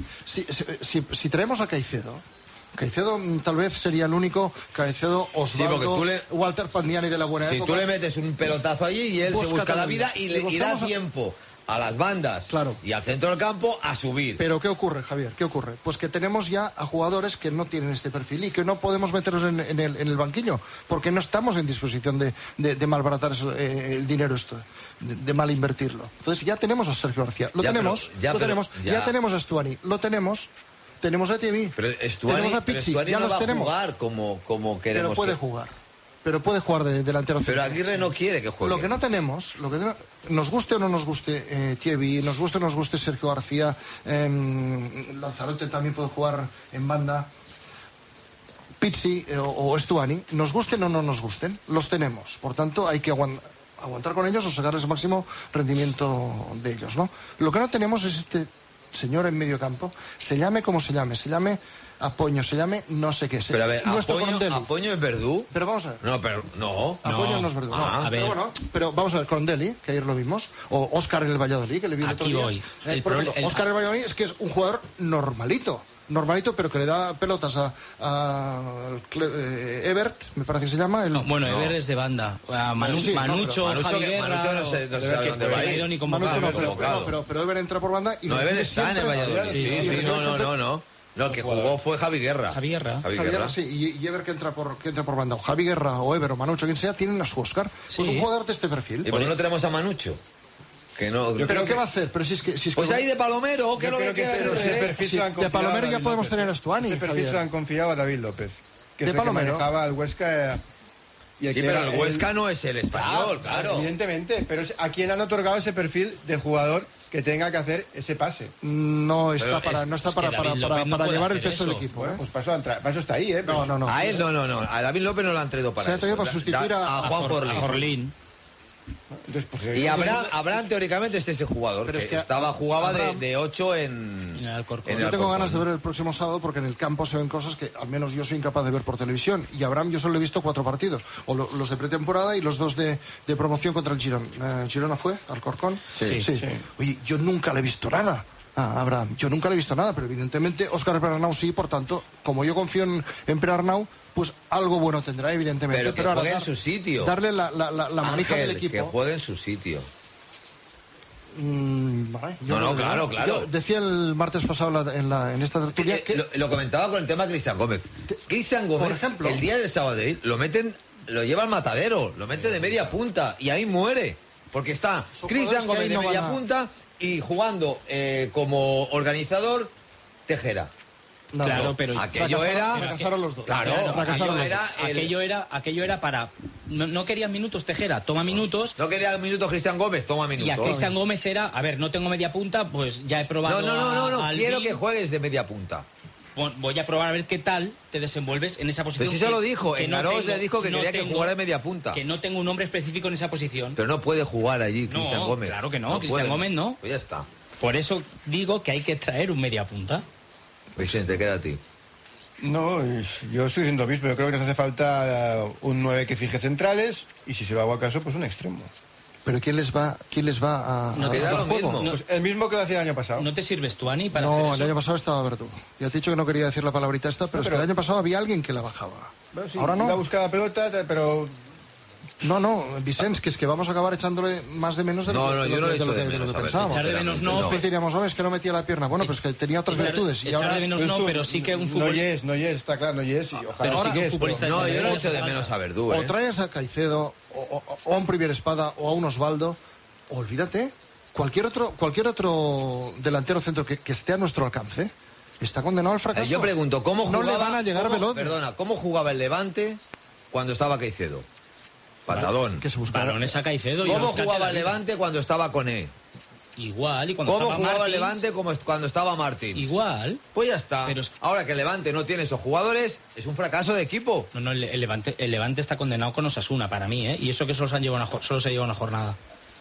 Si traemos a Caicedo tal vez sería el único, Caicedo, Osvaldo, porque tú le- Walter Pandiani de la buena Si época. tú le metes un pelotazo allí y él se Búscate busca la la vida vida. y, Si y da buscamos a- tiempo a las bandas Claro. y al centro del campo a subir. Pero ¿qué ocurre, Javier? ¿Qué ocurre? Pues que tenemos ya a jugadores que no tienen este perfil y que no podemos meterlos en el banquillo, porque no estamos en disposición de malbaratar el dinero esto, de mal invertirlo. Entonces ya tenemos a Sergio García, lo Ya, tenemos, pero- ya. ya tenemos a Stuani, lo tenemos a Thierry, Pero Stuani, tenemos a Pizzi, ya no los va tenemos. a jugar como queremos. Pero puede que- jugar. Pero puede jugar de delantero Pero central. Aguirre no quiere que juegue. Lo que no tenemos, nos guste o no nos guste Thierry, nos guste o no nos guste Sergio García, Lanzarote también puede jugar en banda, Pizzi o Stuani, nos gusten o no nos gusten, los tenemos. Por tanto, hay que aguantar con ellos o sacarles el máximo rendimiento de ellos, ¿no? Lo que no tenemos es este señor en medio campo, se llame como se llame Apoño, se llame no sé qué. Pero a ver, Nuestro Apoño Crondelli. es Verdú. Pero vamos a ver. No, pero no. Apoyo No. no es verdad. Ah, No. a ver. Pero bueno, pero vamos a ver, Crondelli, que ayer lo vimos, o Óscar en el Valladolid, que le vi el otro Aquí día. voy. Por ejemplo, Óscar en el Valladolid es que es un jugador normalito, pero que le da pelotas a Ebert, me parece que se llama. No, bueno, No. Ever es de banda. A Sí, no, Manucho, pero Javi Guerra, Manucho no sé a dónde va a ir. ido ni Manucho convocado. no, convocado. pero Eber entra por banda y No, lo Ever tiene está en el siempre- Valladolid. Sí, siempre- no. No, el que jugó fue Javi Guerra. Javi Guerra. Javi Javi Guerra. Guerra, sí, y Ever que entra por banda, o Javi Guerra, o Ever, o Manucho, quien sea, tienen a su Óscar. Pues Sí. un jugador de este perfil. ¿Y por qué no tenemos a Manucho? Que no. ¿Pero qué va a hacer? Pero si es que Pues ahí de Palomero, ¿qué es Yo lo creo que que quiere ese hacer? perfil Sí, se lo han de confiado Palomero a ya David podemos López. tener a Stuani, Ese perfil Javier. se lo han confiado a David López, que De es el que Palomero. manejaba al Huesca. Y el Sí, que pero era el Huesca no es el español, claro. Evidentemente, pero ¿a quién han otorgado ese perfil de jugador que tenga que hacer ese pase? No está Pero para, es- no está es para, que para, David para, López no para puede llevar el hacer peso del eso. equipo. Bueno, pues para eso está ahí, ¿eh? No, no, no. A él no. A David López no lo han traído para Se ha eso. traído para sustituir a Juan Forlín. Forlín. Entonces, pues, Y Abraham teóricamente es ese jugador Pero que es que jugaba Abraham- de 8 En el Alcorcón. en Yo el tengo Alcorcón. ganas de ver el próximo sábado porque en el campo se ven cosas que al menos yo soy incapaz de ver por televisión. Y Abraham yo solo he visto 4 partidos. O los de pretemporada y los 2 de promoción contra el Girón. ¿Girona fue? ¿Alcorcón? Sí. Oye, yo nunca le he visto nada a Abraham. Yo nunca le he visto nada, pero evidentemente Óscar Perarnau sí. Por tanto, como yo confío en Perarnau, pues algo bueno tendrá, evidentemente. Pero que ahora juegue en su sitio. Darle la manija Ángel, del equipo. que juegue en su sitio. Vale, No, claro. Yo decía el martes pasado en esta tertulia que... Lo comentaba con el tema de Cristian Gómez. Cristian Gómez, por ejemplo, el día del Sabadell, lo lleva al matadero, lo mete de media punta y ahí muere. Porque está Cristian Gómez de media punta y jugando como organizador Tejera. No, claro, no. pero Aquello era... Fracasaron los dos. Claro, aquello era para... No querían minutos Tejera, toma minutos. No quería minutos Cristian Gómez, toma minutos. Y a Cristian Gómez era, a ver, no tengo media punta, pues ya he probado. No, quiero que juegues de media punta. Voy a probar a ver qué tal te desenvuelves en esa posición. Pero si se lo dijo, en Garós le dijo que no quería que jugara de media punta. Que no tengo un nombre específico en esa posición. Pero no puede jugar allí Cristian Gómez. Claro que no, Cristian Gómez no. Pues ya está. Por eso digo que hay que traer un media punta. Vicente, queda a ti. No, yo estoy diciendo mismo. Yo creo que nos hace falta un 9 que fije centrales y si se va a acaso, pues un extremo. Pero ¿quién les va a No, te da lo juego? mismo. Pues el mismo que lo hacía el año pasado. ¿No te sirves tú, Ani, para hacer No, eso? el año pasado estaba Verdú. Ya te he dicho que no quería decir la palabrita esta, pero es que el año pasado había alguien que la bajaba. Bueno, sí, Ahora no. iba a buscar la pelota, pero... No, Vicens, que es que vamos a acabar echándole más de menos de No, lo yo no le que echo de menos, a ver, pensábamos. echar de menos no, Después diríamos, es que no metía la pierna. Bueno, pues que tenía otras virtudes. Y echar ahora... de menos no, pero sí que un fútbol... No yes, está claro, no yes. Y ojalá Pero sí ahora que un es, futbolista pero- No, de yo no menos echo de hace menos falta. a Verdú, O traes a Caicedo, o a un Primer Espada, o a un Osvaldo. Olvídate, cualquier otro delantero centro que esté a nuestro alcance está condenado al fracaso. Yo pregunto, ¿cómo jugaba? No le van a llegar veloces. Perdona, ¿cómo jugaba el Levante cuando estaba Caicedo? Patadón. Que se buscaba. Balones a Caicedo y a ¿Cómo buscarte jugaba la el vida. Levante cuando estaba Coné? Igual, y cuando ¿Cómo estaba jugaba el Martins, Levante cuando estaba Martín? Igual. Pues ya está. Pero es- Ahora que el Levante no tiene esos jugadores, es un fracaso de equipo. No, el Levante está condenado con Osasuna, para mí, ¿eh? Y eso que solo se lleva una jornada.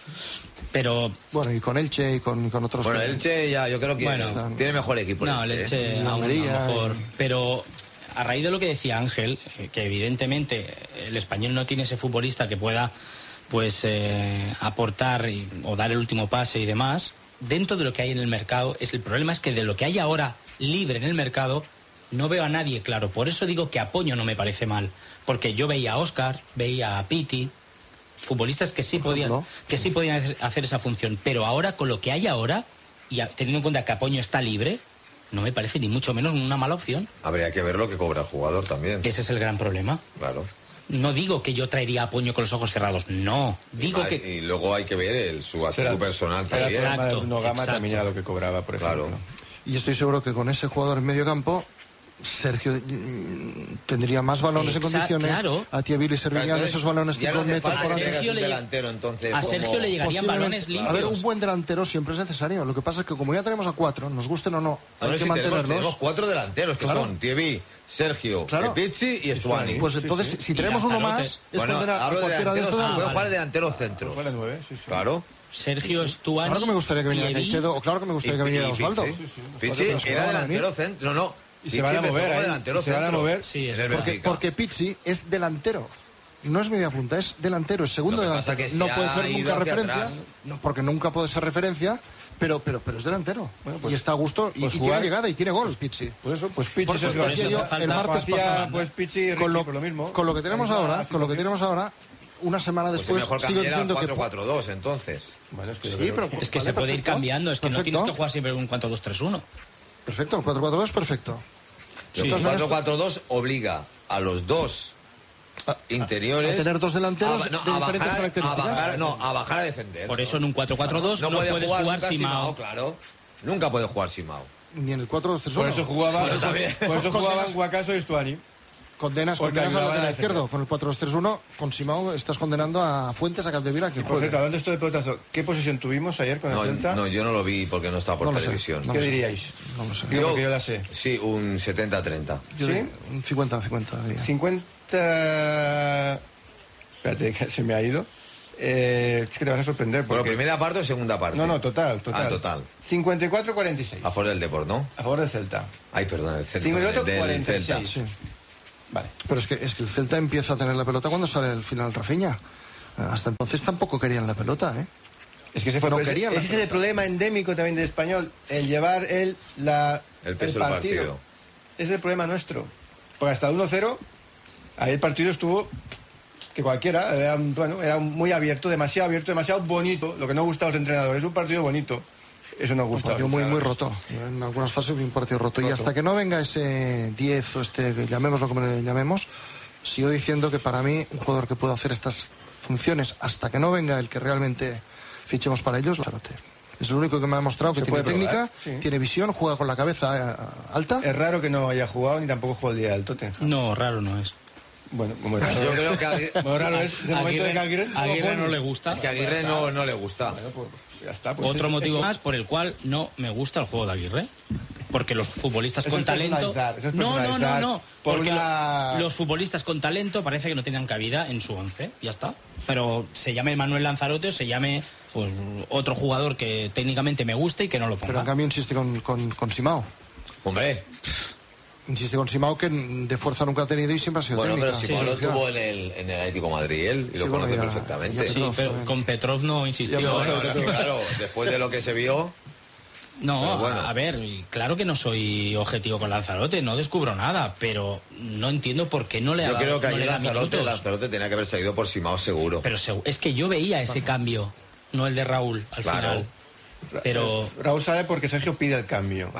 Pero... Bueno, y con Elche y con otros... Bueno, que- Elche ya, yo creo que Bueno, tiene mejor equipo. No, el Elche Y aún a lo Almería, mejor. y- Pero a raíz de lo que decía Ángel, que evidentemente el español no tiene ese futbolista que pueda pues aportar o dar el último pase y demás, dentro de lo que hay en el mercado, el problema es que de lo que hay ahora libre en el mercado, no veo a nadie claro. Por eso digo que Apoño no me parece mal. Porque yo veía a Óscar, veía a Piti, futbolistas que sí podían hacer esa función. Pero ahora, con lo que hay ahora, y teniendo en cuenta que Apoño está libre, no me parece ni mucho menos una mala opción. Habría que ver lo que cobra el jugador también. Ese es el gran problema. Claro. No digo que yo traería a Apoño con los ojos cerrados, no. Digo que... Y luego hay que ver su actitud personal Era también. Exacto, no Gama exacto. también era lo que cobraba, por ejemplo. Claro. Y estoy seguro que con ese jugador en medio campo, Sergio tendría más balones en condiciones. Claro. A Thierry le servirían Entonces, esos balones ya 5 no hace metros falta por que año. tengas Sergio un le- delantero, entonces, a Sergio le llegarían balones limpios. A ver, un buen delantero siempre es necesario. Lo que pasa es que como ya tenemos a 4, nos gusten o no, hay que mantenerlos. Tenemos 4 delanteros, que Claro. son Thierry, Sergio, Claro. Pizzi y Stuani. Pues entonces, si Y tenemos uno Lanzarote. más, es Bueno, condenar a hablo de cualquiera de delanteros, estos. puede vale. jugar de delanteros centros. Fuera 9, sí. Claro. Sergio Stuani... Claro que me gustaría que viniera Thierry, Caicedo, o claro que me gustaría que viniera Osvaldo. Pizzi Los que era van a venir. delantero centro. No. Y se van a Pizzi mover empezó como ahí, delantero y se van a centro. mover. Sí, es En el verdad. Benfica. Porque Pizzi es delantero. No es media punta, es delantero, es segundo Lo que pasa delantero. que se No ha puede ser ido nunca hacia referencia, atrás. no, porque nunca puede ser referencia, pero es delantero. Bueno, pues- y está a gusto, y pues tiene jugar- llegada y tiene gol, Pizzi. Por eso, pues Pichi Por eso Sergio decía eso yo hace falta el martes hacía, pasado, pues Pichi y con lo, Ricky, por lo mismo. con lo que tenemos ahora, una semana Pues después, mejor sigo cambiar al diciendo que... 4-4-2, entonces. Bueno, es que Sí, yo creo pero Es que vale, se puede ir perfecto, cambiando, es que no perfecto. tienes que jugar siempre un 4-2-3-1. Perfecto, el 4-4-2 es perfecto. El Sí. 4-4-2 obliga a los dos interiores A tener dos delanteros de diferentes características. a bajar a defender. Por eso en un 4-4-2 no puedes jugar nunca Simao. claro. Nunca puede jugar Simao. Ni en el 4-2-3-1. Por eso jugaba, Bueno, también. por eso jugaban Guacaso y Stuani. Condenas Porque al ayudaba lateral a izquierdo. defender. Con el 4-2-3-1, con Simao estás condenando a Fuentes, a Capdevila, que Por juegue. cierto, hablando esto de pelotazo, ¿qué posesión tuvimos ayer con el Celta? No, yo no lo vi porque no estaba por No lo sé, televisión. no ¿Qué lo sé. diríais? No lo sé. Digo, porque yo la sé. Sí, un 70-30. Yo ¿Sí? diría un 50-50, diría. 50... Espérate, que se me ha ido. Es que te vas a sorprender. Bueno, Porque... primera parte o segunda parte. No, total. Ah, total. 54-46. A favor del Depor, ¿no? A favor del Celta. Ay, perdón, el Celta. 54-46. Del Celta. Sí. Vale. Pero es que el Celta empieza a tener la pelota cuando sale el final Rafinha. Hasta entonces tampoco querían la pelota, ¿eh? Es que ese fue No ese querían la es el pelota. problema endémico también del español, el llevar el peso del partido. Ese es el problema nuestro. Porque hasta 1-0, ahí el partido estuvo que cualquiera. Era muy abierto, demasiado bonito. Lo que no gusta a los entrenadores, un partido bonito. Eso no gusta. Un partido muy roto. En algunas fases un partido roto. Y hasta que no venga ese 10 o llamémoslo como le llamemos, sigo diciendo que para mí un jugador que pueda hacer estas funciones hasta que no venga el que realmente fichemos para ellos, Lanzarote. Es el único que me ha demostrado que tiene técnica, tiene visión, juega con la cabeza alta. Es raro que no haya jugado ni tampoco jugó el día del Tottenham. No, raro no es. Bueno, como yo creo que raro es el momento de que Aguirre no le gusta. Es que a Aguirre no le gusta. Bueno, pues ya está. Pues otro motivo más por el cual no me gusta el juego de Aguirre. Porque los futbolistas con talento... No. Porque los futbolistas con talento parece que no tenían cabida en su 11. Ya está. Pero se llame Manuel Lanzarote o se llame pues otro jugador que técnicamente me guste y que no lo ponga. Pero en cambio insiste con Simao. Hombre... Insiste con Simao, que de fuerza nunca ha tenido y siempre ha sido técnica. Pero Simao lo tuvo en el Atlético de Madrid él y lo conoce perfectamente. Sí, pero con Petrov no insistió. Claro, después de lo que se vio... No, bueno. A ver, claro que no soy objetivo con Lanzarote, no descubro nada, pero no entiendo por qué no le ha dado. Yo creo que Lanzarote tenía que haber seguido por Simao seguro. Pero es que yo veía ese cambio, no el de Raúl al final. Pero Raúl sabe porque Sergio pide el cambio.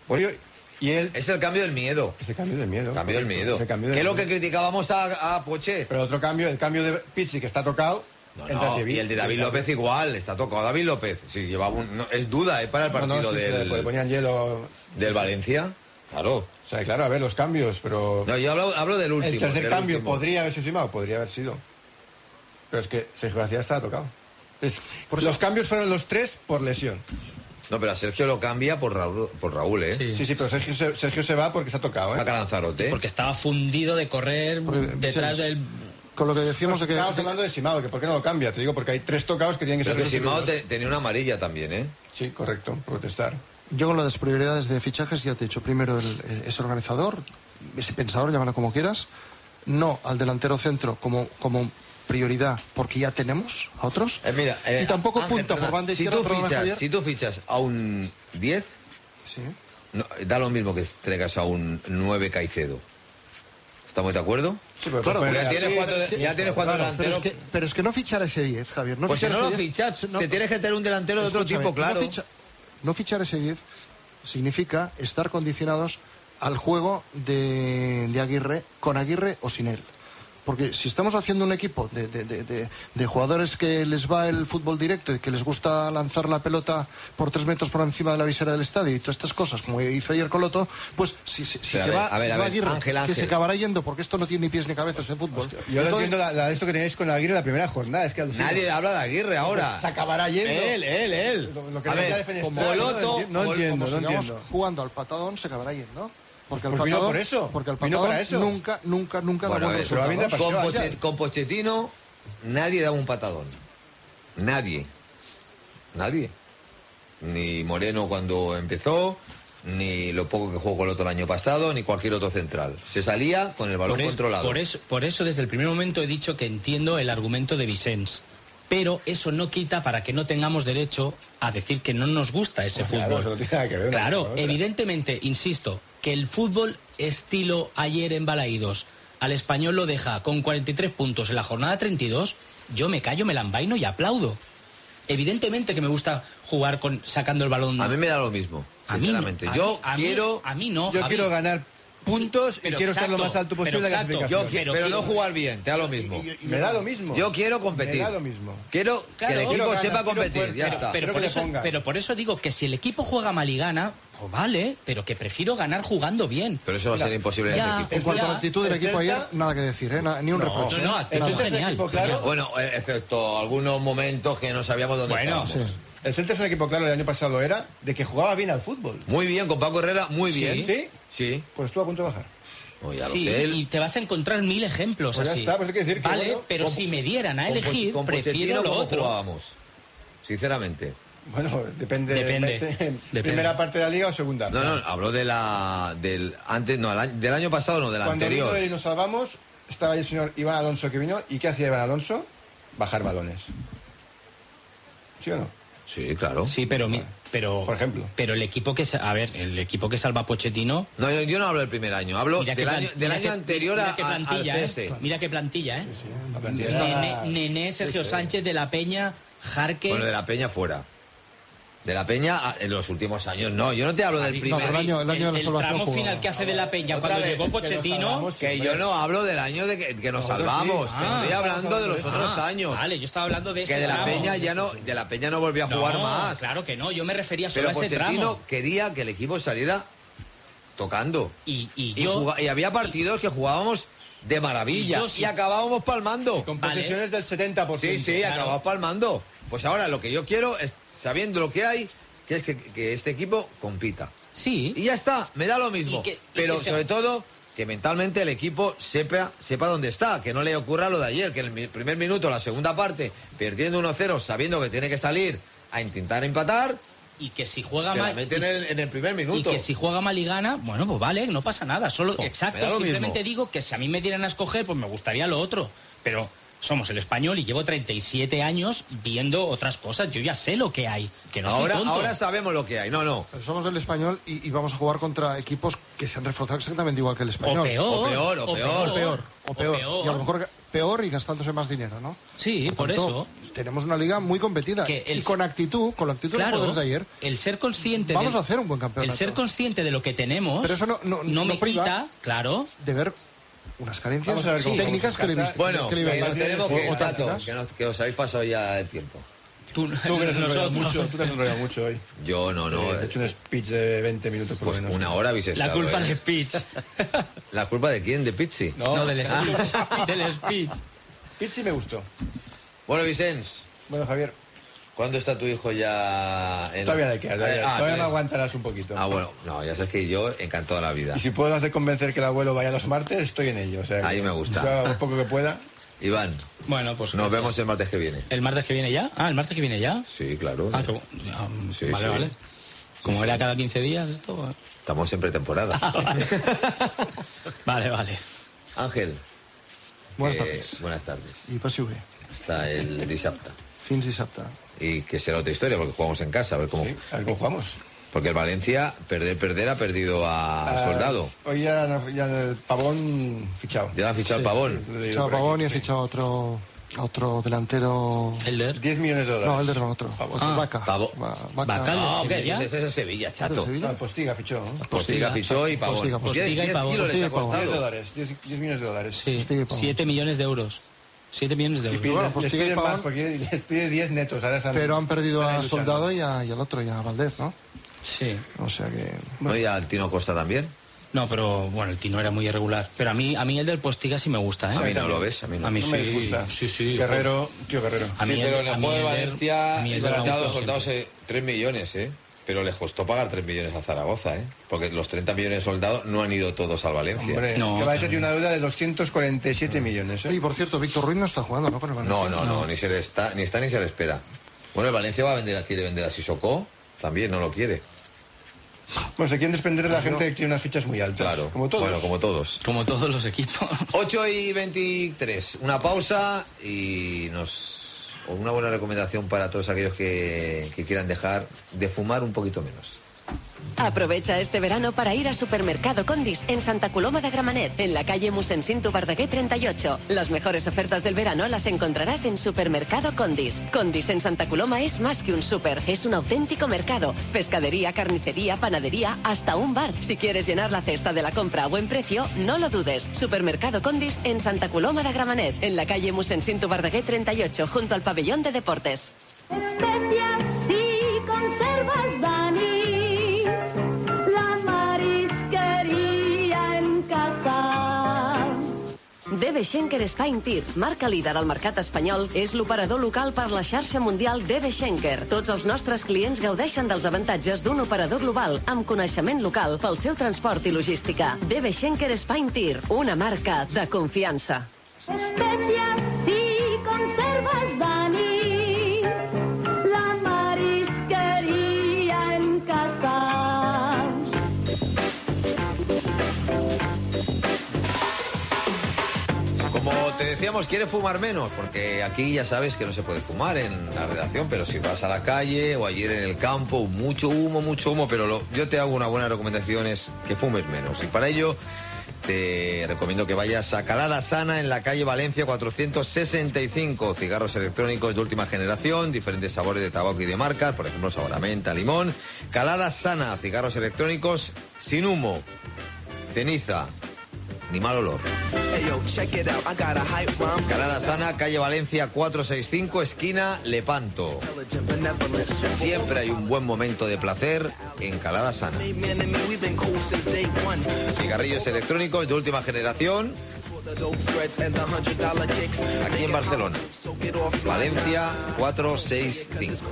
Y él... Es el cambio del miedo. Es el cambio del miedo. ¿Qué es lo que criticábamos a Poché? Pero otro cambio, el cambio de Pizzi, que está tocado... y el de David López igual, está tocado David López. Sí, llevaba es duda para el partido le ponían hielo... del Valencia. Claro. O sea, claro, a ver, los cambios, pero... No, yo hablo del último. El tercer cambio podría haberse Simao, podría haber sido. Pero es que Sergio García estaba tocado. Los cambios fueron los 3 por lesión. No, pero a Sergio lo cambia por Raúl, ¿eh? Sí, pero Sergio se va porque se ha tocado, ¿eh? A Lanzarote. Porque estaba fundido de correr detrás del... Con lo que decíamos de que... Estábamos hablando de Simao, que ¿por qué no lo cambia? Te digo, porque hay 3 tocados que tienen que ser... Pero Simao tenía una amarilla también, ¿eh? Sí, correcto, protestar. Yo con las prioridades de fichajes ya te he dicho. Primero ese organizador, ese pensador, llámalo como quieras. No al delantero centro como prioridad, porque ya tenemos a otros. Mira, y tampoco Ángel, punta por banda izquierda. Si tú fichas a un 10, da lo mismo que traigas a un 9 Caicedo. ¿Estamos de acuerdo? Sí, pero claro, ya tienes 4 delanteros. Pero es que no fichar ese 10, Javier. Pues si no lo fichas, te tienes que tener un delantero de otro tipo, claro. No fichar ese 10 significa estar condicionados al juego de Aguirre, con Aguirre o sin él. Porque si estamos haciendo un equipo de jugadores que les va el fútbol directo y que les gusta lanzar la pelota por 3 metros por encima de la visera del estadio y todas estas cosas, como hizo ayer Coloto, pues si se va Aguirre, Ángel. que se acabará yendo, porque esto no tiene ni pies ni cabezas en fútbol. Hostia, yo no entiendo esto que tenéis con Aguirre en la primera jornada. Es que nadie habla de Aguirre ahora. Se acabará yendo. Él. Lo que con Coloto, no entiendo. Jugando al patadón se acabará yendo. Porque el patadón nunca da buenos resultados. Con Pochettino nadie da un patadón. Nadie. Ni Moreno cuando empezó, ni lo poco que jugó Coloto el año pasado, ni cualquier otro central. Se salía con el balón controlado. Por eso desde el primer momento he dicho que entiendo el argumento de Vicens. Pero eso no quita para que no tengamos derecho a decir que no nos gusta ese fútbol. Eso no tiene nada que ver, claro, evidentemente, insisto, que el fútbol estilo ayer en Balaídos al Español lo deja con 43 puntos en la jornada 32, yo me callo, me la envaino y aplaudo. Evidentemente que me gusta jugar sacando el balón. A mí me da lo mismo, sinceramente. A mí no. Yo quiero ganar puntos y quiero estar lo más alto posible en la clasificación. Pero no jugar bien, te da lo mismo. Me da lo mismo. Yo quiero competir. Me da lo mismo. Quiero que el equipo sepa competir, ya está. Pero por eso digo que si el equipo juega mal y gana, pues vale, pero que prefiero ganar jugando bien. Pero eso va a ser imposible en el equipo. En cuanto a la actitud del equipo ayer, nada que decir, ni un reproche. No, actitud genial. Bueno, excepto algunos momentos que no sabíamos dónde estábamos. Sí. El Celta es un equipo claro, el año pasado era, de que jugaba bien al fútbol. Muy bien, con Paco Herrera, muy bien. ¿Sí? Pues estuvo a punto de bajar. Y te vas a encontrar 1000 ejemplos pues así. Ya está, pues hay que decir que vale, pero si me dieran a elegir, prefiero lo otro. Jugábamos, sinceramente. Bueno, depende. ¿Primera parte de la liga o segunda? No, hablo del año pasado, no, del anterior. Cuando nos salvamos, estaba ahí el señor Iván Alonso que vino, ¿y qué hacía Iván Alonso? Bajar balones. ¿Sí o no? Sí, claro. Sí, pero Por ejemplo. Pero el equipo que el equipo que salva a Pochettino. No, yo no hablo del primer año, hablo del año anterior mira qué al plantilla, CS. Mira qué plantilla, ¿eh? Sí, la plantilla Nené, Sergio Sánchez, De la Peña, Jarque. Bueno, de la Peña fuera. De la Peña en los últimos años, no. Yo no te hablo del primer el año de la salvación tramo jugaba. final que hace De la Peña Otra cuando vez, llegó Pochettino. Que yo no hablo del año de que nos salvamos. sí. Que estoy hablando de los otros años. Vale, yo estaba hablando de ese Que de la tramo. Peña de la Peña no volvió a jugar más. Claro que no, yo me refería solo Pero a ese Pochettino tramo. quería que el equipo saliera tocando. Y Y había partidos que jugábamos de maravilla. Y acabábamos palmando. Con posesiones del 70%. Sí, claro. acabamos palmando. Pues ahora lo que yo quiero es, sabiendo lo que hay, que es que este equipo compita. Sí. Y ya está, me da lo mismo. Pero sobre todo, que mentalmente el equipo sepa dónde está, que no le ocurra lo de ayer, que en el primer minuto, la segunda parte, perdiendo 1-0, sabiendo que tiene que salir a intentar empatar, Y que si juega se la mal. meten en el primer Y minuto. que si juega mal y gana, bueno, pues vale, no pasa nada. Solo, me da exacto, lo simplemente mismo. digo que si a mí me dieran a escoger, pues me gustaría lo otro. Pero somos el Español y llevo 37 años viendo otras cosas. Yo ya sé lo que hay, que no soy tonto. Ahora sabemos lo que hay. No. Pero somos del Español y vamos a jugar contra equipos que se han reforzado exactamente igual que el Español. O peor. O peor. Y a lo mejor peor y gastándose más dinero, ¿no? Sí, por tanto, eso. tenemos una liga muy competida. Que el- y con la actitud de los jugadores de ayer, el ser consciente vamos a hacer un buen campeonato. el ser consciente de lo que tenemos Pero eso no me priva quita, claro. de ver unas carencias Vamos a ver cómo técnicas jugamos en casa. Bueno, que le que nos tenemos que, o Tato, tácticas. que os habéis pasado ya el tiempo. Tú Tú que te has enrollado mucho, tú te has enrollado mucho hoy. Yo no. Has hecho un speech de 20 minutos por Pues lo menos. una hora habéis estado. La culpa ¿eh? del speech. ¿La culpa de quién? ¿De Pizzi? No, del speech. Del speech. Pizzi me gustó. Bueno, Vicens, Bueno, Javier, ¿cuándo está tu hijo ya en... todavía le queda. Todavía me todavía- aguantarás un poquito. bueno, no, ya sabes que yo encantado de la vida. Y si puedo hacer convencer que el abuelo vaya los martes, estoy en ello. O sea, Ahí me gusta. yo hago un poco que pueda. Iván, Bueno, pues nos vemos el martes que viene. ¿El martes que viene ya? Ah, ¿el martes que viene ya? Sí, claro. Ah, Sí, vale, sí. vale. Como era cada 15 días esto. Estamos en pretemporada. Vale. Buenas Ángel. tardes. Buenas tardes. Y passi bé. Hasta el dissabte. Fins dissabte. Y que será otra historia porque jugamos en casa, a ver cómo... Sí, a ver cómo jugamos. Porque el Valencia, perder, ha perdido a Soldado. Hoy ya el Pavón fichado. Ya han fichado al Pavón. Lo he leído Fichado por aquí, Pavón y ha sí. fichado a otro delantero. Elder. 10 millones de dólares. No, Elder no, otro. Pavón. Vaca. Vaca, No, ¿de ¿qué Sevilla? dices? Es Sevilla, chato. ¿De Sevilla? Ah, Postiga fichó, ¿no? Postiga fichó y Pavón. Postiga, Postiga. 10 y Pavón. kilos les ha Postiga y Pavón. 10 costado. dólares, 10 millones de dólares. Sí, Postiga y Pavón. 7 millones de euros. 7 millones de Y euros. pide, Bueno, les Postiga y piden Pavón. más porque les pide 10 netos. Ahora están- Pero han perdido están a luchando. Soldado y al otro, y a Valdez, ¿no? Sí. O sea que... ¿No? Y al Tino Costa también. No, pero bueno, el Tino era muy irregular. Pero a mí el del Postiga sí me gusta, ¿eh? A mí no lo ves, a mí no. A mí No me sí. disgusta. Sí. Guerrero, tío Guerrero. A mí Sí, el- pero en el a mí juego de el del- Valencia a mí el del Soldado, Augusto Soldados siempre. 3 millones, ¿eh? Pero les costó pagar 3 millones a Zaragoza, ¿eh? Porque los 30 millones de Soldados no han ido todos al Valencia. Hombre, No, que Valencia también. tiene una deuda de 247 millones. ¿eh? Y por cierto, Víctor Ruiz no está jugando, ¿no? Con el Valencia. No, ni se le está, ni está ni se le espera. Bueno, el Valencia quiere vender a Sissoko, también no lo quiere. Bueno, se quieren desprender de la gente que tiene unas fichas muy altas. Claro. Como todos. Bueno, como todos. Como todos los equipos. 8:23, una pausa y una buena recomendación para todos aquellos que quieran dejar de fumar un poquito menos. Aprovecha este verano para ir a Supermercado Condis en Santa Coloma de Gramenet, en la calle Mossèn Verdaguer 38. Las mejores ofertas del verano las encontrarás en Supermercado Condis. Condis en Santa Coloma es más que un súper, es un auténtico mercado. Pescadería, carnicería, panadería, hasta un bar. Si quieres llenar la cesta de la compra a buen precio, no lo dudes. Supermercado Condis en Santa Coloma de Gramenet, en la calle Mossèn Verdaguer 38, junto al pabellón de deportes. Especias y conservas Dani, la marisquería en casa. DB Schenker Spine Tir, marca líder al mercat espanyol, és l'operador local per la xarxa mundial DB Schenker. Tots els nostres clients gaudeixen dels avantatges d'un operador global amb coneixement local pel seu transport i logística. DB Schenker Spine Tir, una marca de confiança. Especias y conservas Dani, la marisquería en casa. Como te decíamos, ¿quieres fumar menos? Porque aquí ya sabes que no se puede fumar en la redacción, pero si vas a la calle o ayer en el campo, mucho humo, pero yo te hago una buena recomendación, es que fumes menos. Y para ello te recomiendo que vayas a Calada Sana en la calle Valencia 465. Cigarros electrónicos de última generación, diferentes sabores de tabaco y de marcas, por ejemplo sabor a menta, limón. Calada Sana, cigarros electrónicos sin humo, ceniza ni mal olor. Calada Sana, calle Valencia 465, esquina Lepanto. Siempre hay un buen momento de placer en Calada Sana. Cigarrillos electrónicos de última generación, aquí en Barcelona. Valencia 465.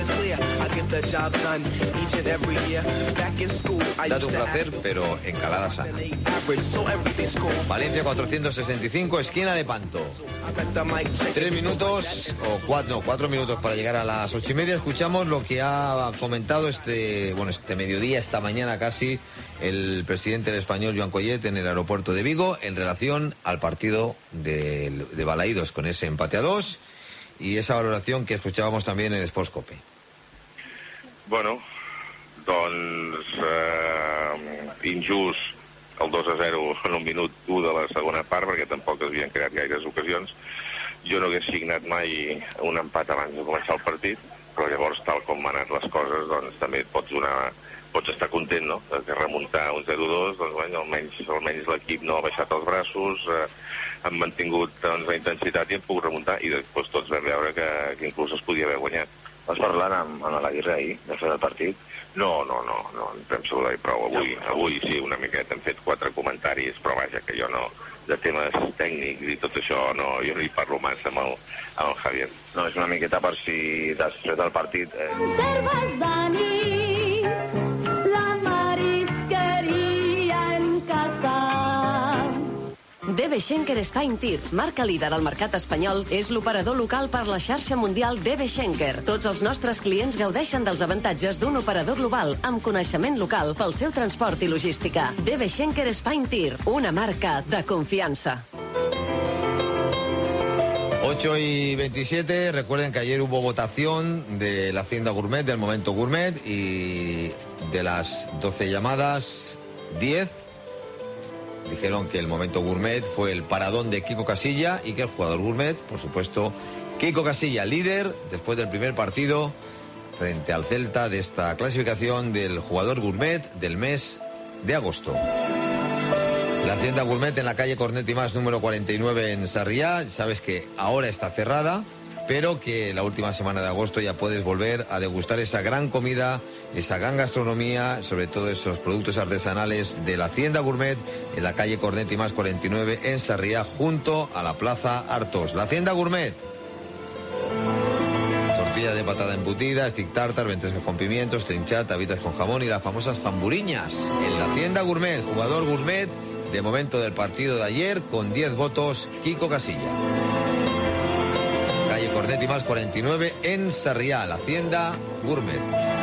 Date un placer, pero en Calada Sana. Valencia 465, esquina de Panto. 3 minutos, o 4 minutos para llegar a las 8:30. Escuchamos lo que ha comentado este mediodía, esta mañana casi, el presidente del Español, Joan Collet, en el aeropuerto de Vigo, en relación al partido de Balaídos, con ese empate a 2 y esa valoración que escuchábamos también en Sports Cope. Bueno, doncs injust el 2-0 en un minut 1 de la segona part, perquè tampoc es havien creat gaires ocasions. Jo no hagués signat mai un empat abans de començar el partit, però llavors, tal com han anat les coses, doncs també pots estar content, no?, de remuntar un 0-2, doncs bueno, almenys l'equip no ha baixat els braços, han mantingut doncs, la intensitat i han pogut remuntar, i després tots vam veure que inclús es podia haver guanyat. Vas parlar amb l'Aguirre ahir, de fer el partit? No, en vam saludar i prou. Avui sí, una miqueta, hem fet 4 comentaris, però vaja, que jo no, de temes tècnics i tot això, no, jo no hi parlo massa amb el Javier. No, és una miqueta per si després del partit... Conservas, Dani, la marisqueria en casa. DB Schenker Spine Tir, marca líder al mercat espanyol, és l'operador local per la xarxa mundial DB Schenker. Tots els nostres clients gaudeixen dels avantatges d'un operador global amb coneixement local pel seu transport i logística. DB Schenker Spine Tir, una marca de confianza. 8:27, recuerden que ayer hubo votación de la Hacienda Gourmet, del Momento Gourmet, y de las 12 llamadas, 10 dijeron que el Momento Gourmet fue el paradón de Kiko Casilla y que el jugador gourmet, por supuesto, Kiko Casilla, líder después del primer partido frente al Celta de esta clasificación del jugador gourmet del mes de agosto. La Hacienda Gourmet en la calle Cornet y Mas, número 49 en Sarriá. Sabes que ahora está cerrada, pero que la última semana de agosto ya puedes volver a degustar esa gran comida, esa gran gastronomía, sobre todo esos productos artesanales de la Hacienda Gourmet en la calle Cornet y Mas 49 en Sarriá, junto a la Plaza Artos. La Hacienda Gourmet. Tortilla de patata embutida, stick tartar, ventresca con pimientos, trinchat, habitas con jamón y las famosas zamburiñas. En la Hacienda Gourmet, jugador gourmet de momento del partido de ayer, con 10 votos, Kiko Casilla. Calle Cornet y Mas 49 en Sarriá, la Hacienda Gourmet.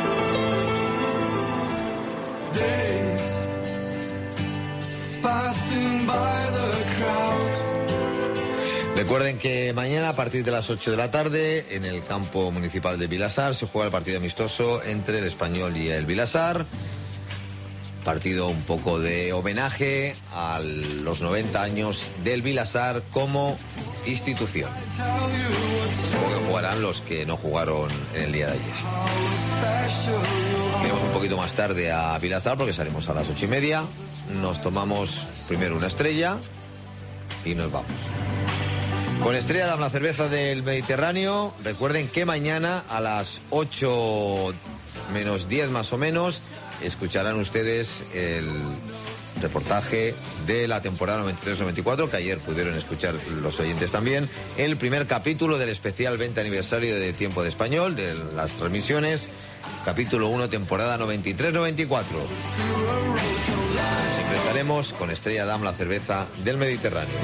Recuerden que mañana a partir de las 8 de la tarde en el campo municipal de Vilasar se juega el partido amistoso entre el Español y el Vilasar. Partido un poco de homenaje a los 90 años del Vilasar como institución. Supongo que jugarán los que no jugaron en el día de ayer. Iremos un poquito más tarde a Vilasar porque salimos a las 8:30. Nos tomamos primero una estrella y nos vamos. Con Estrella Damm, la cerveza del Mediterráneo. Recuerden que mañana a las 8 menos 10 más o menos escucharán ustedes el reportaje de la temporada 93-94, que ayer pudieron escuchar los oyentes también, el primer capítulo del especial 20 aniversario de Tiempo de Español, de las transmisiones, capítulo 1, temporada 93-94. Siempre estaremos con Estrella Damm, la cerveza del Mediterráneo.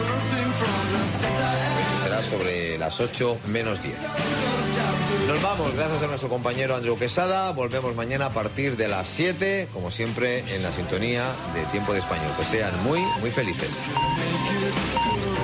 Esto será sobre las 8 menos 10. Nos vamos, gracias a nuestro compañero Andreu Quesada. Volvemos mañana a partir de las 7, como siempre, en la sintonía de Tiempo de Español. Que sean muy, muy felices.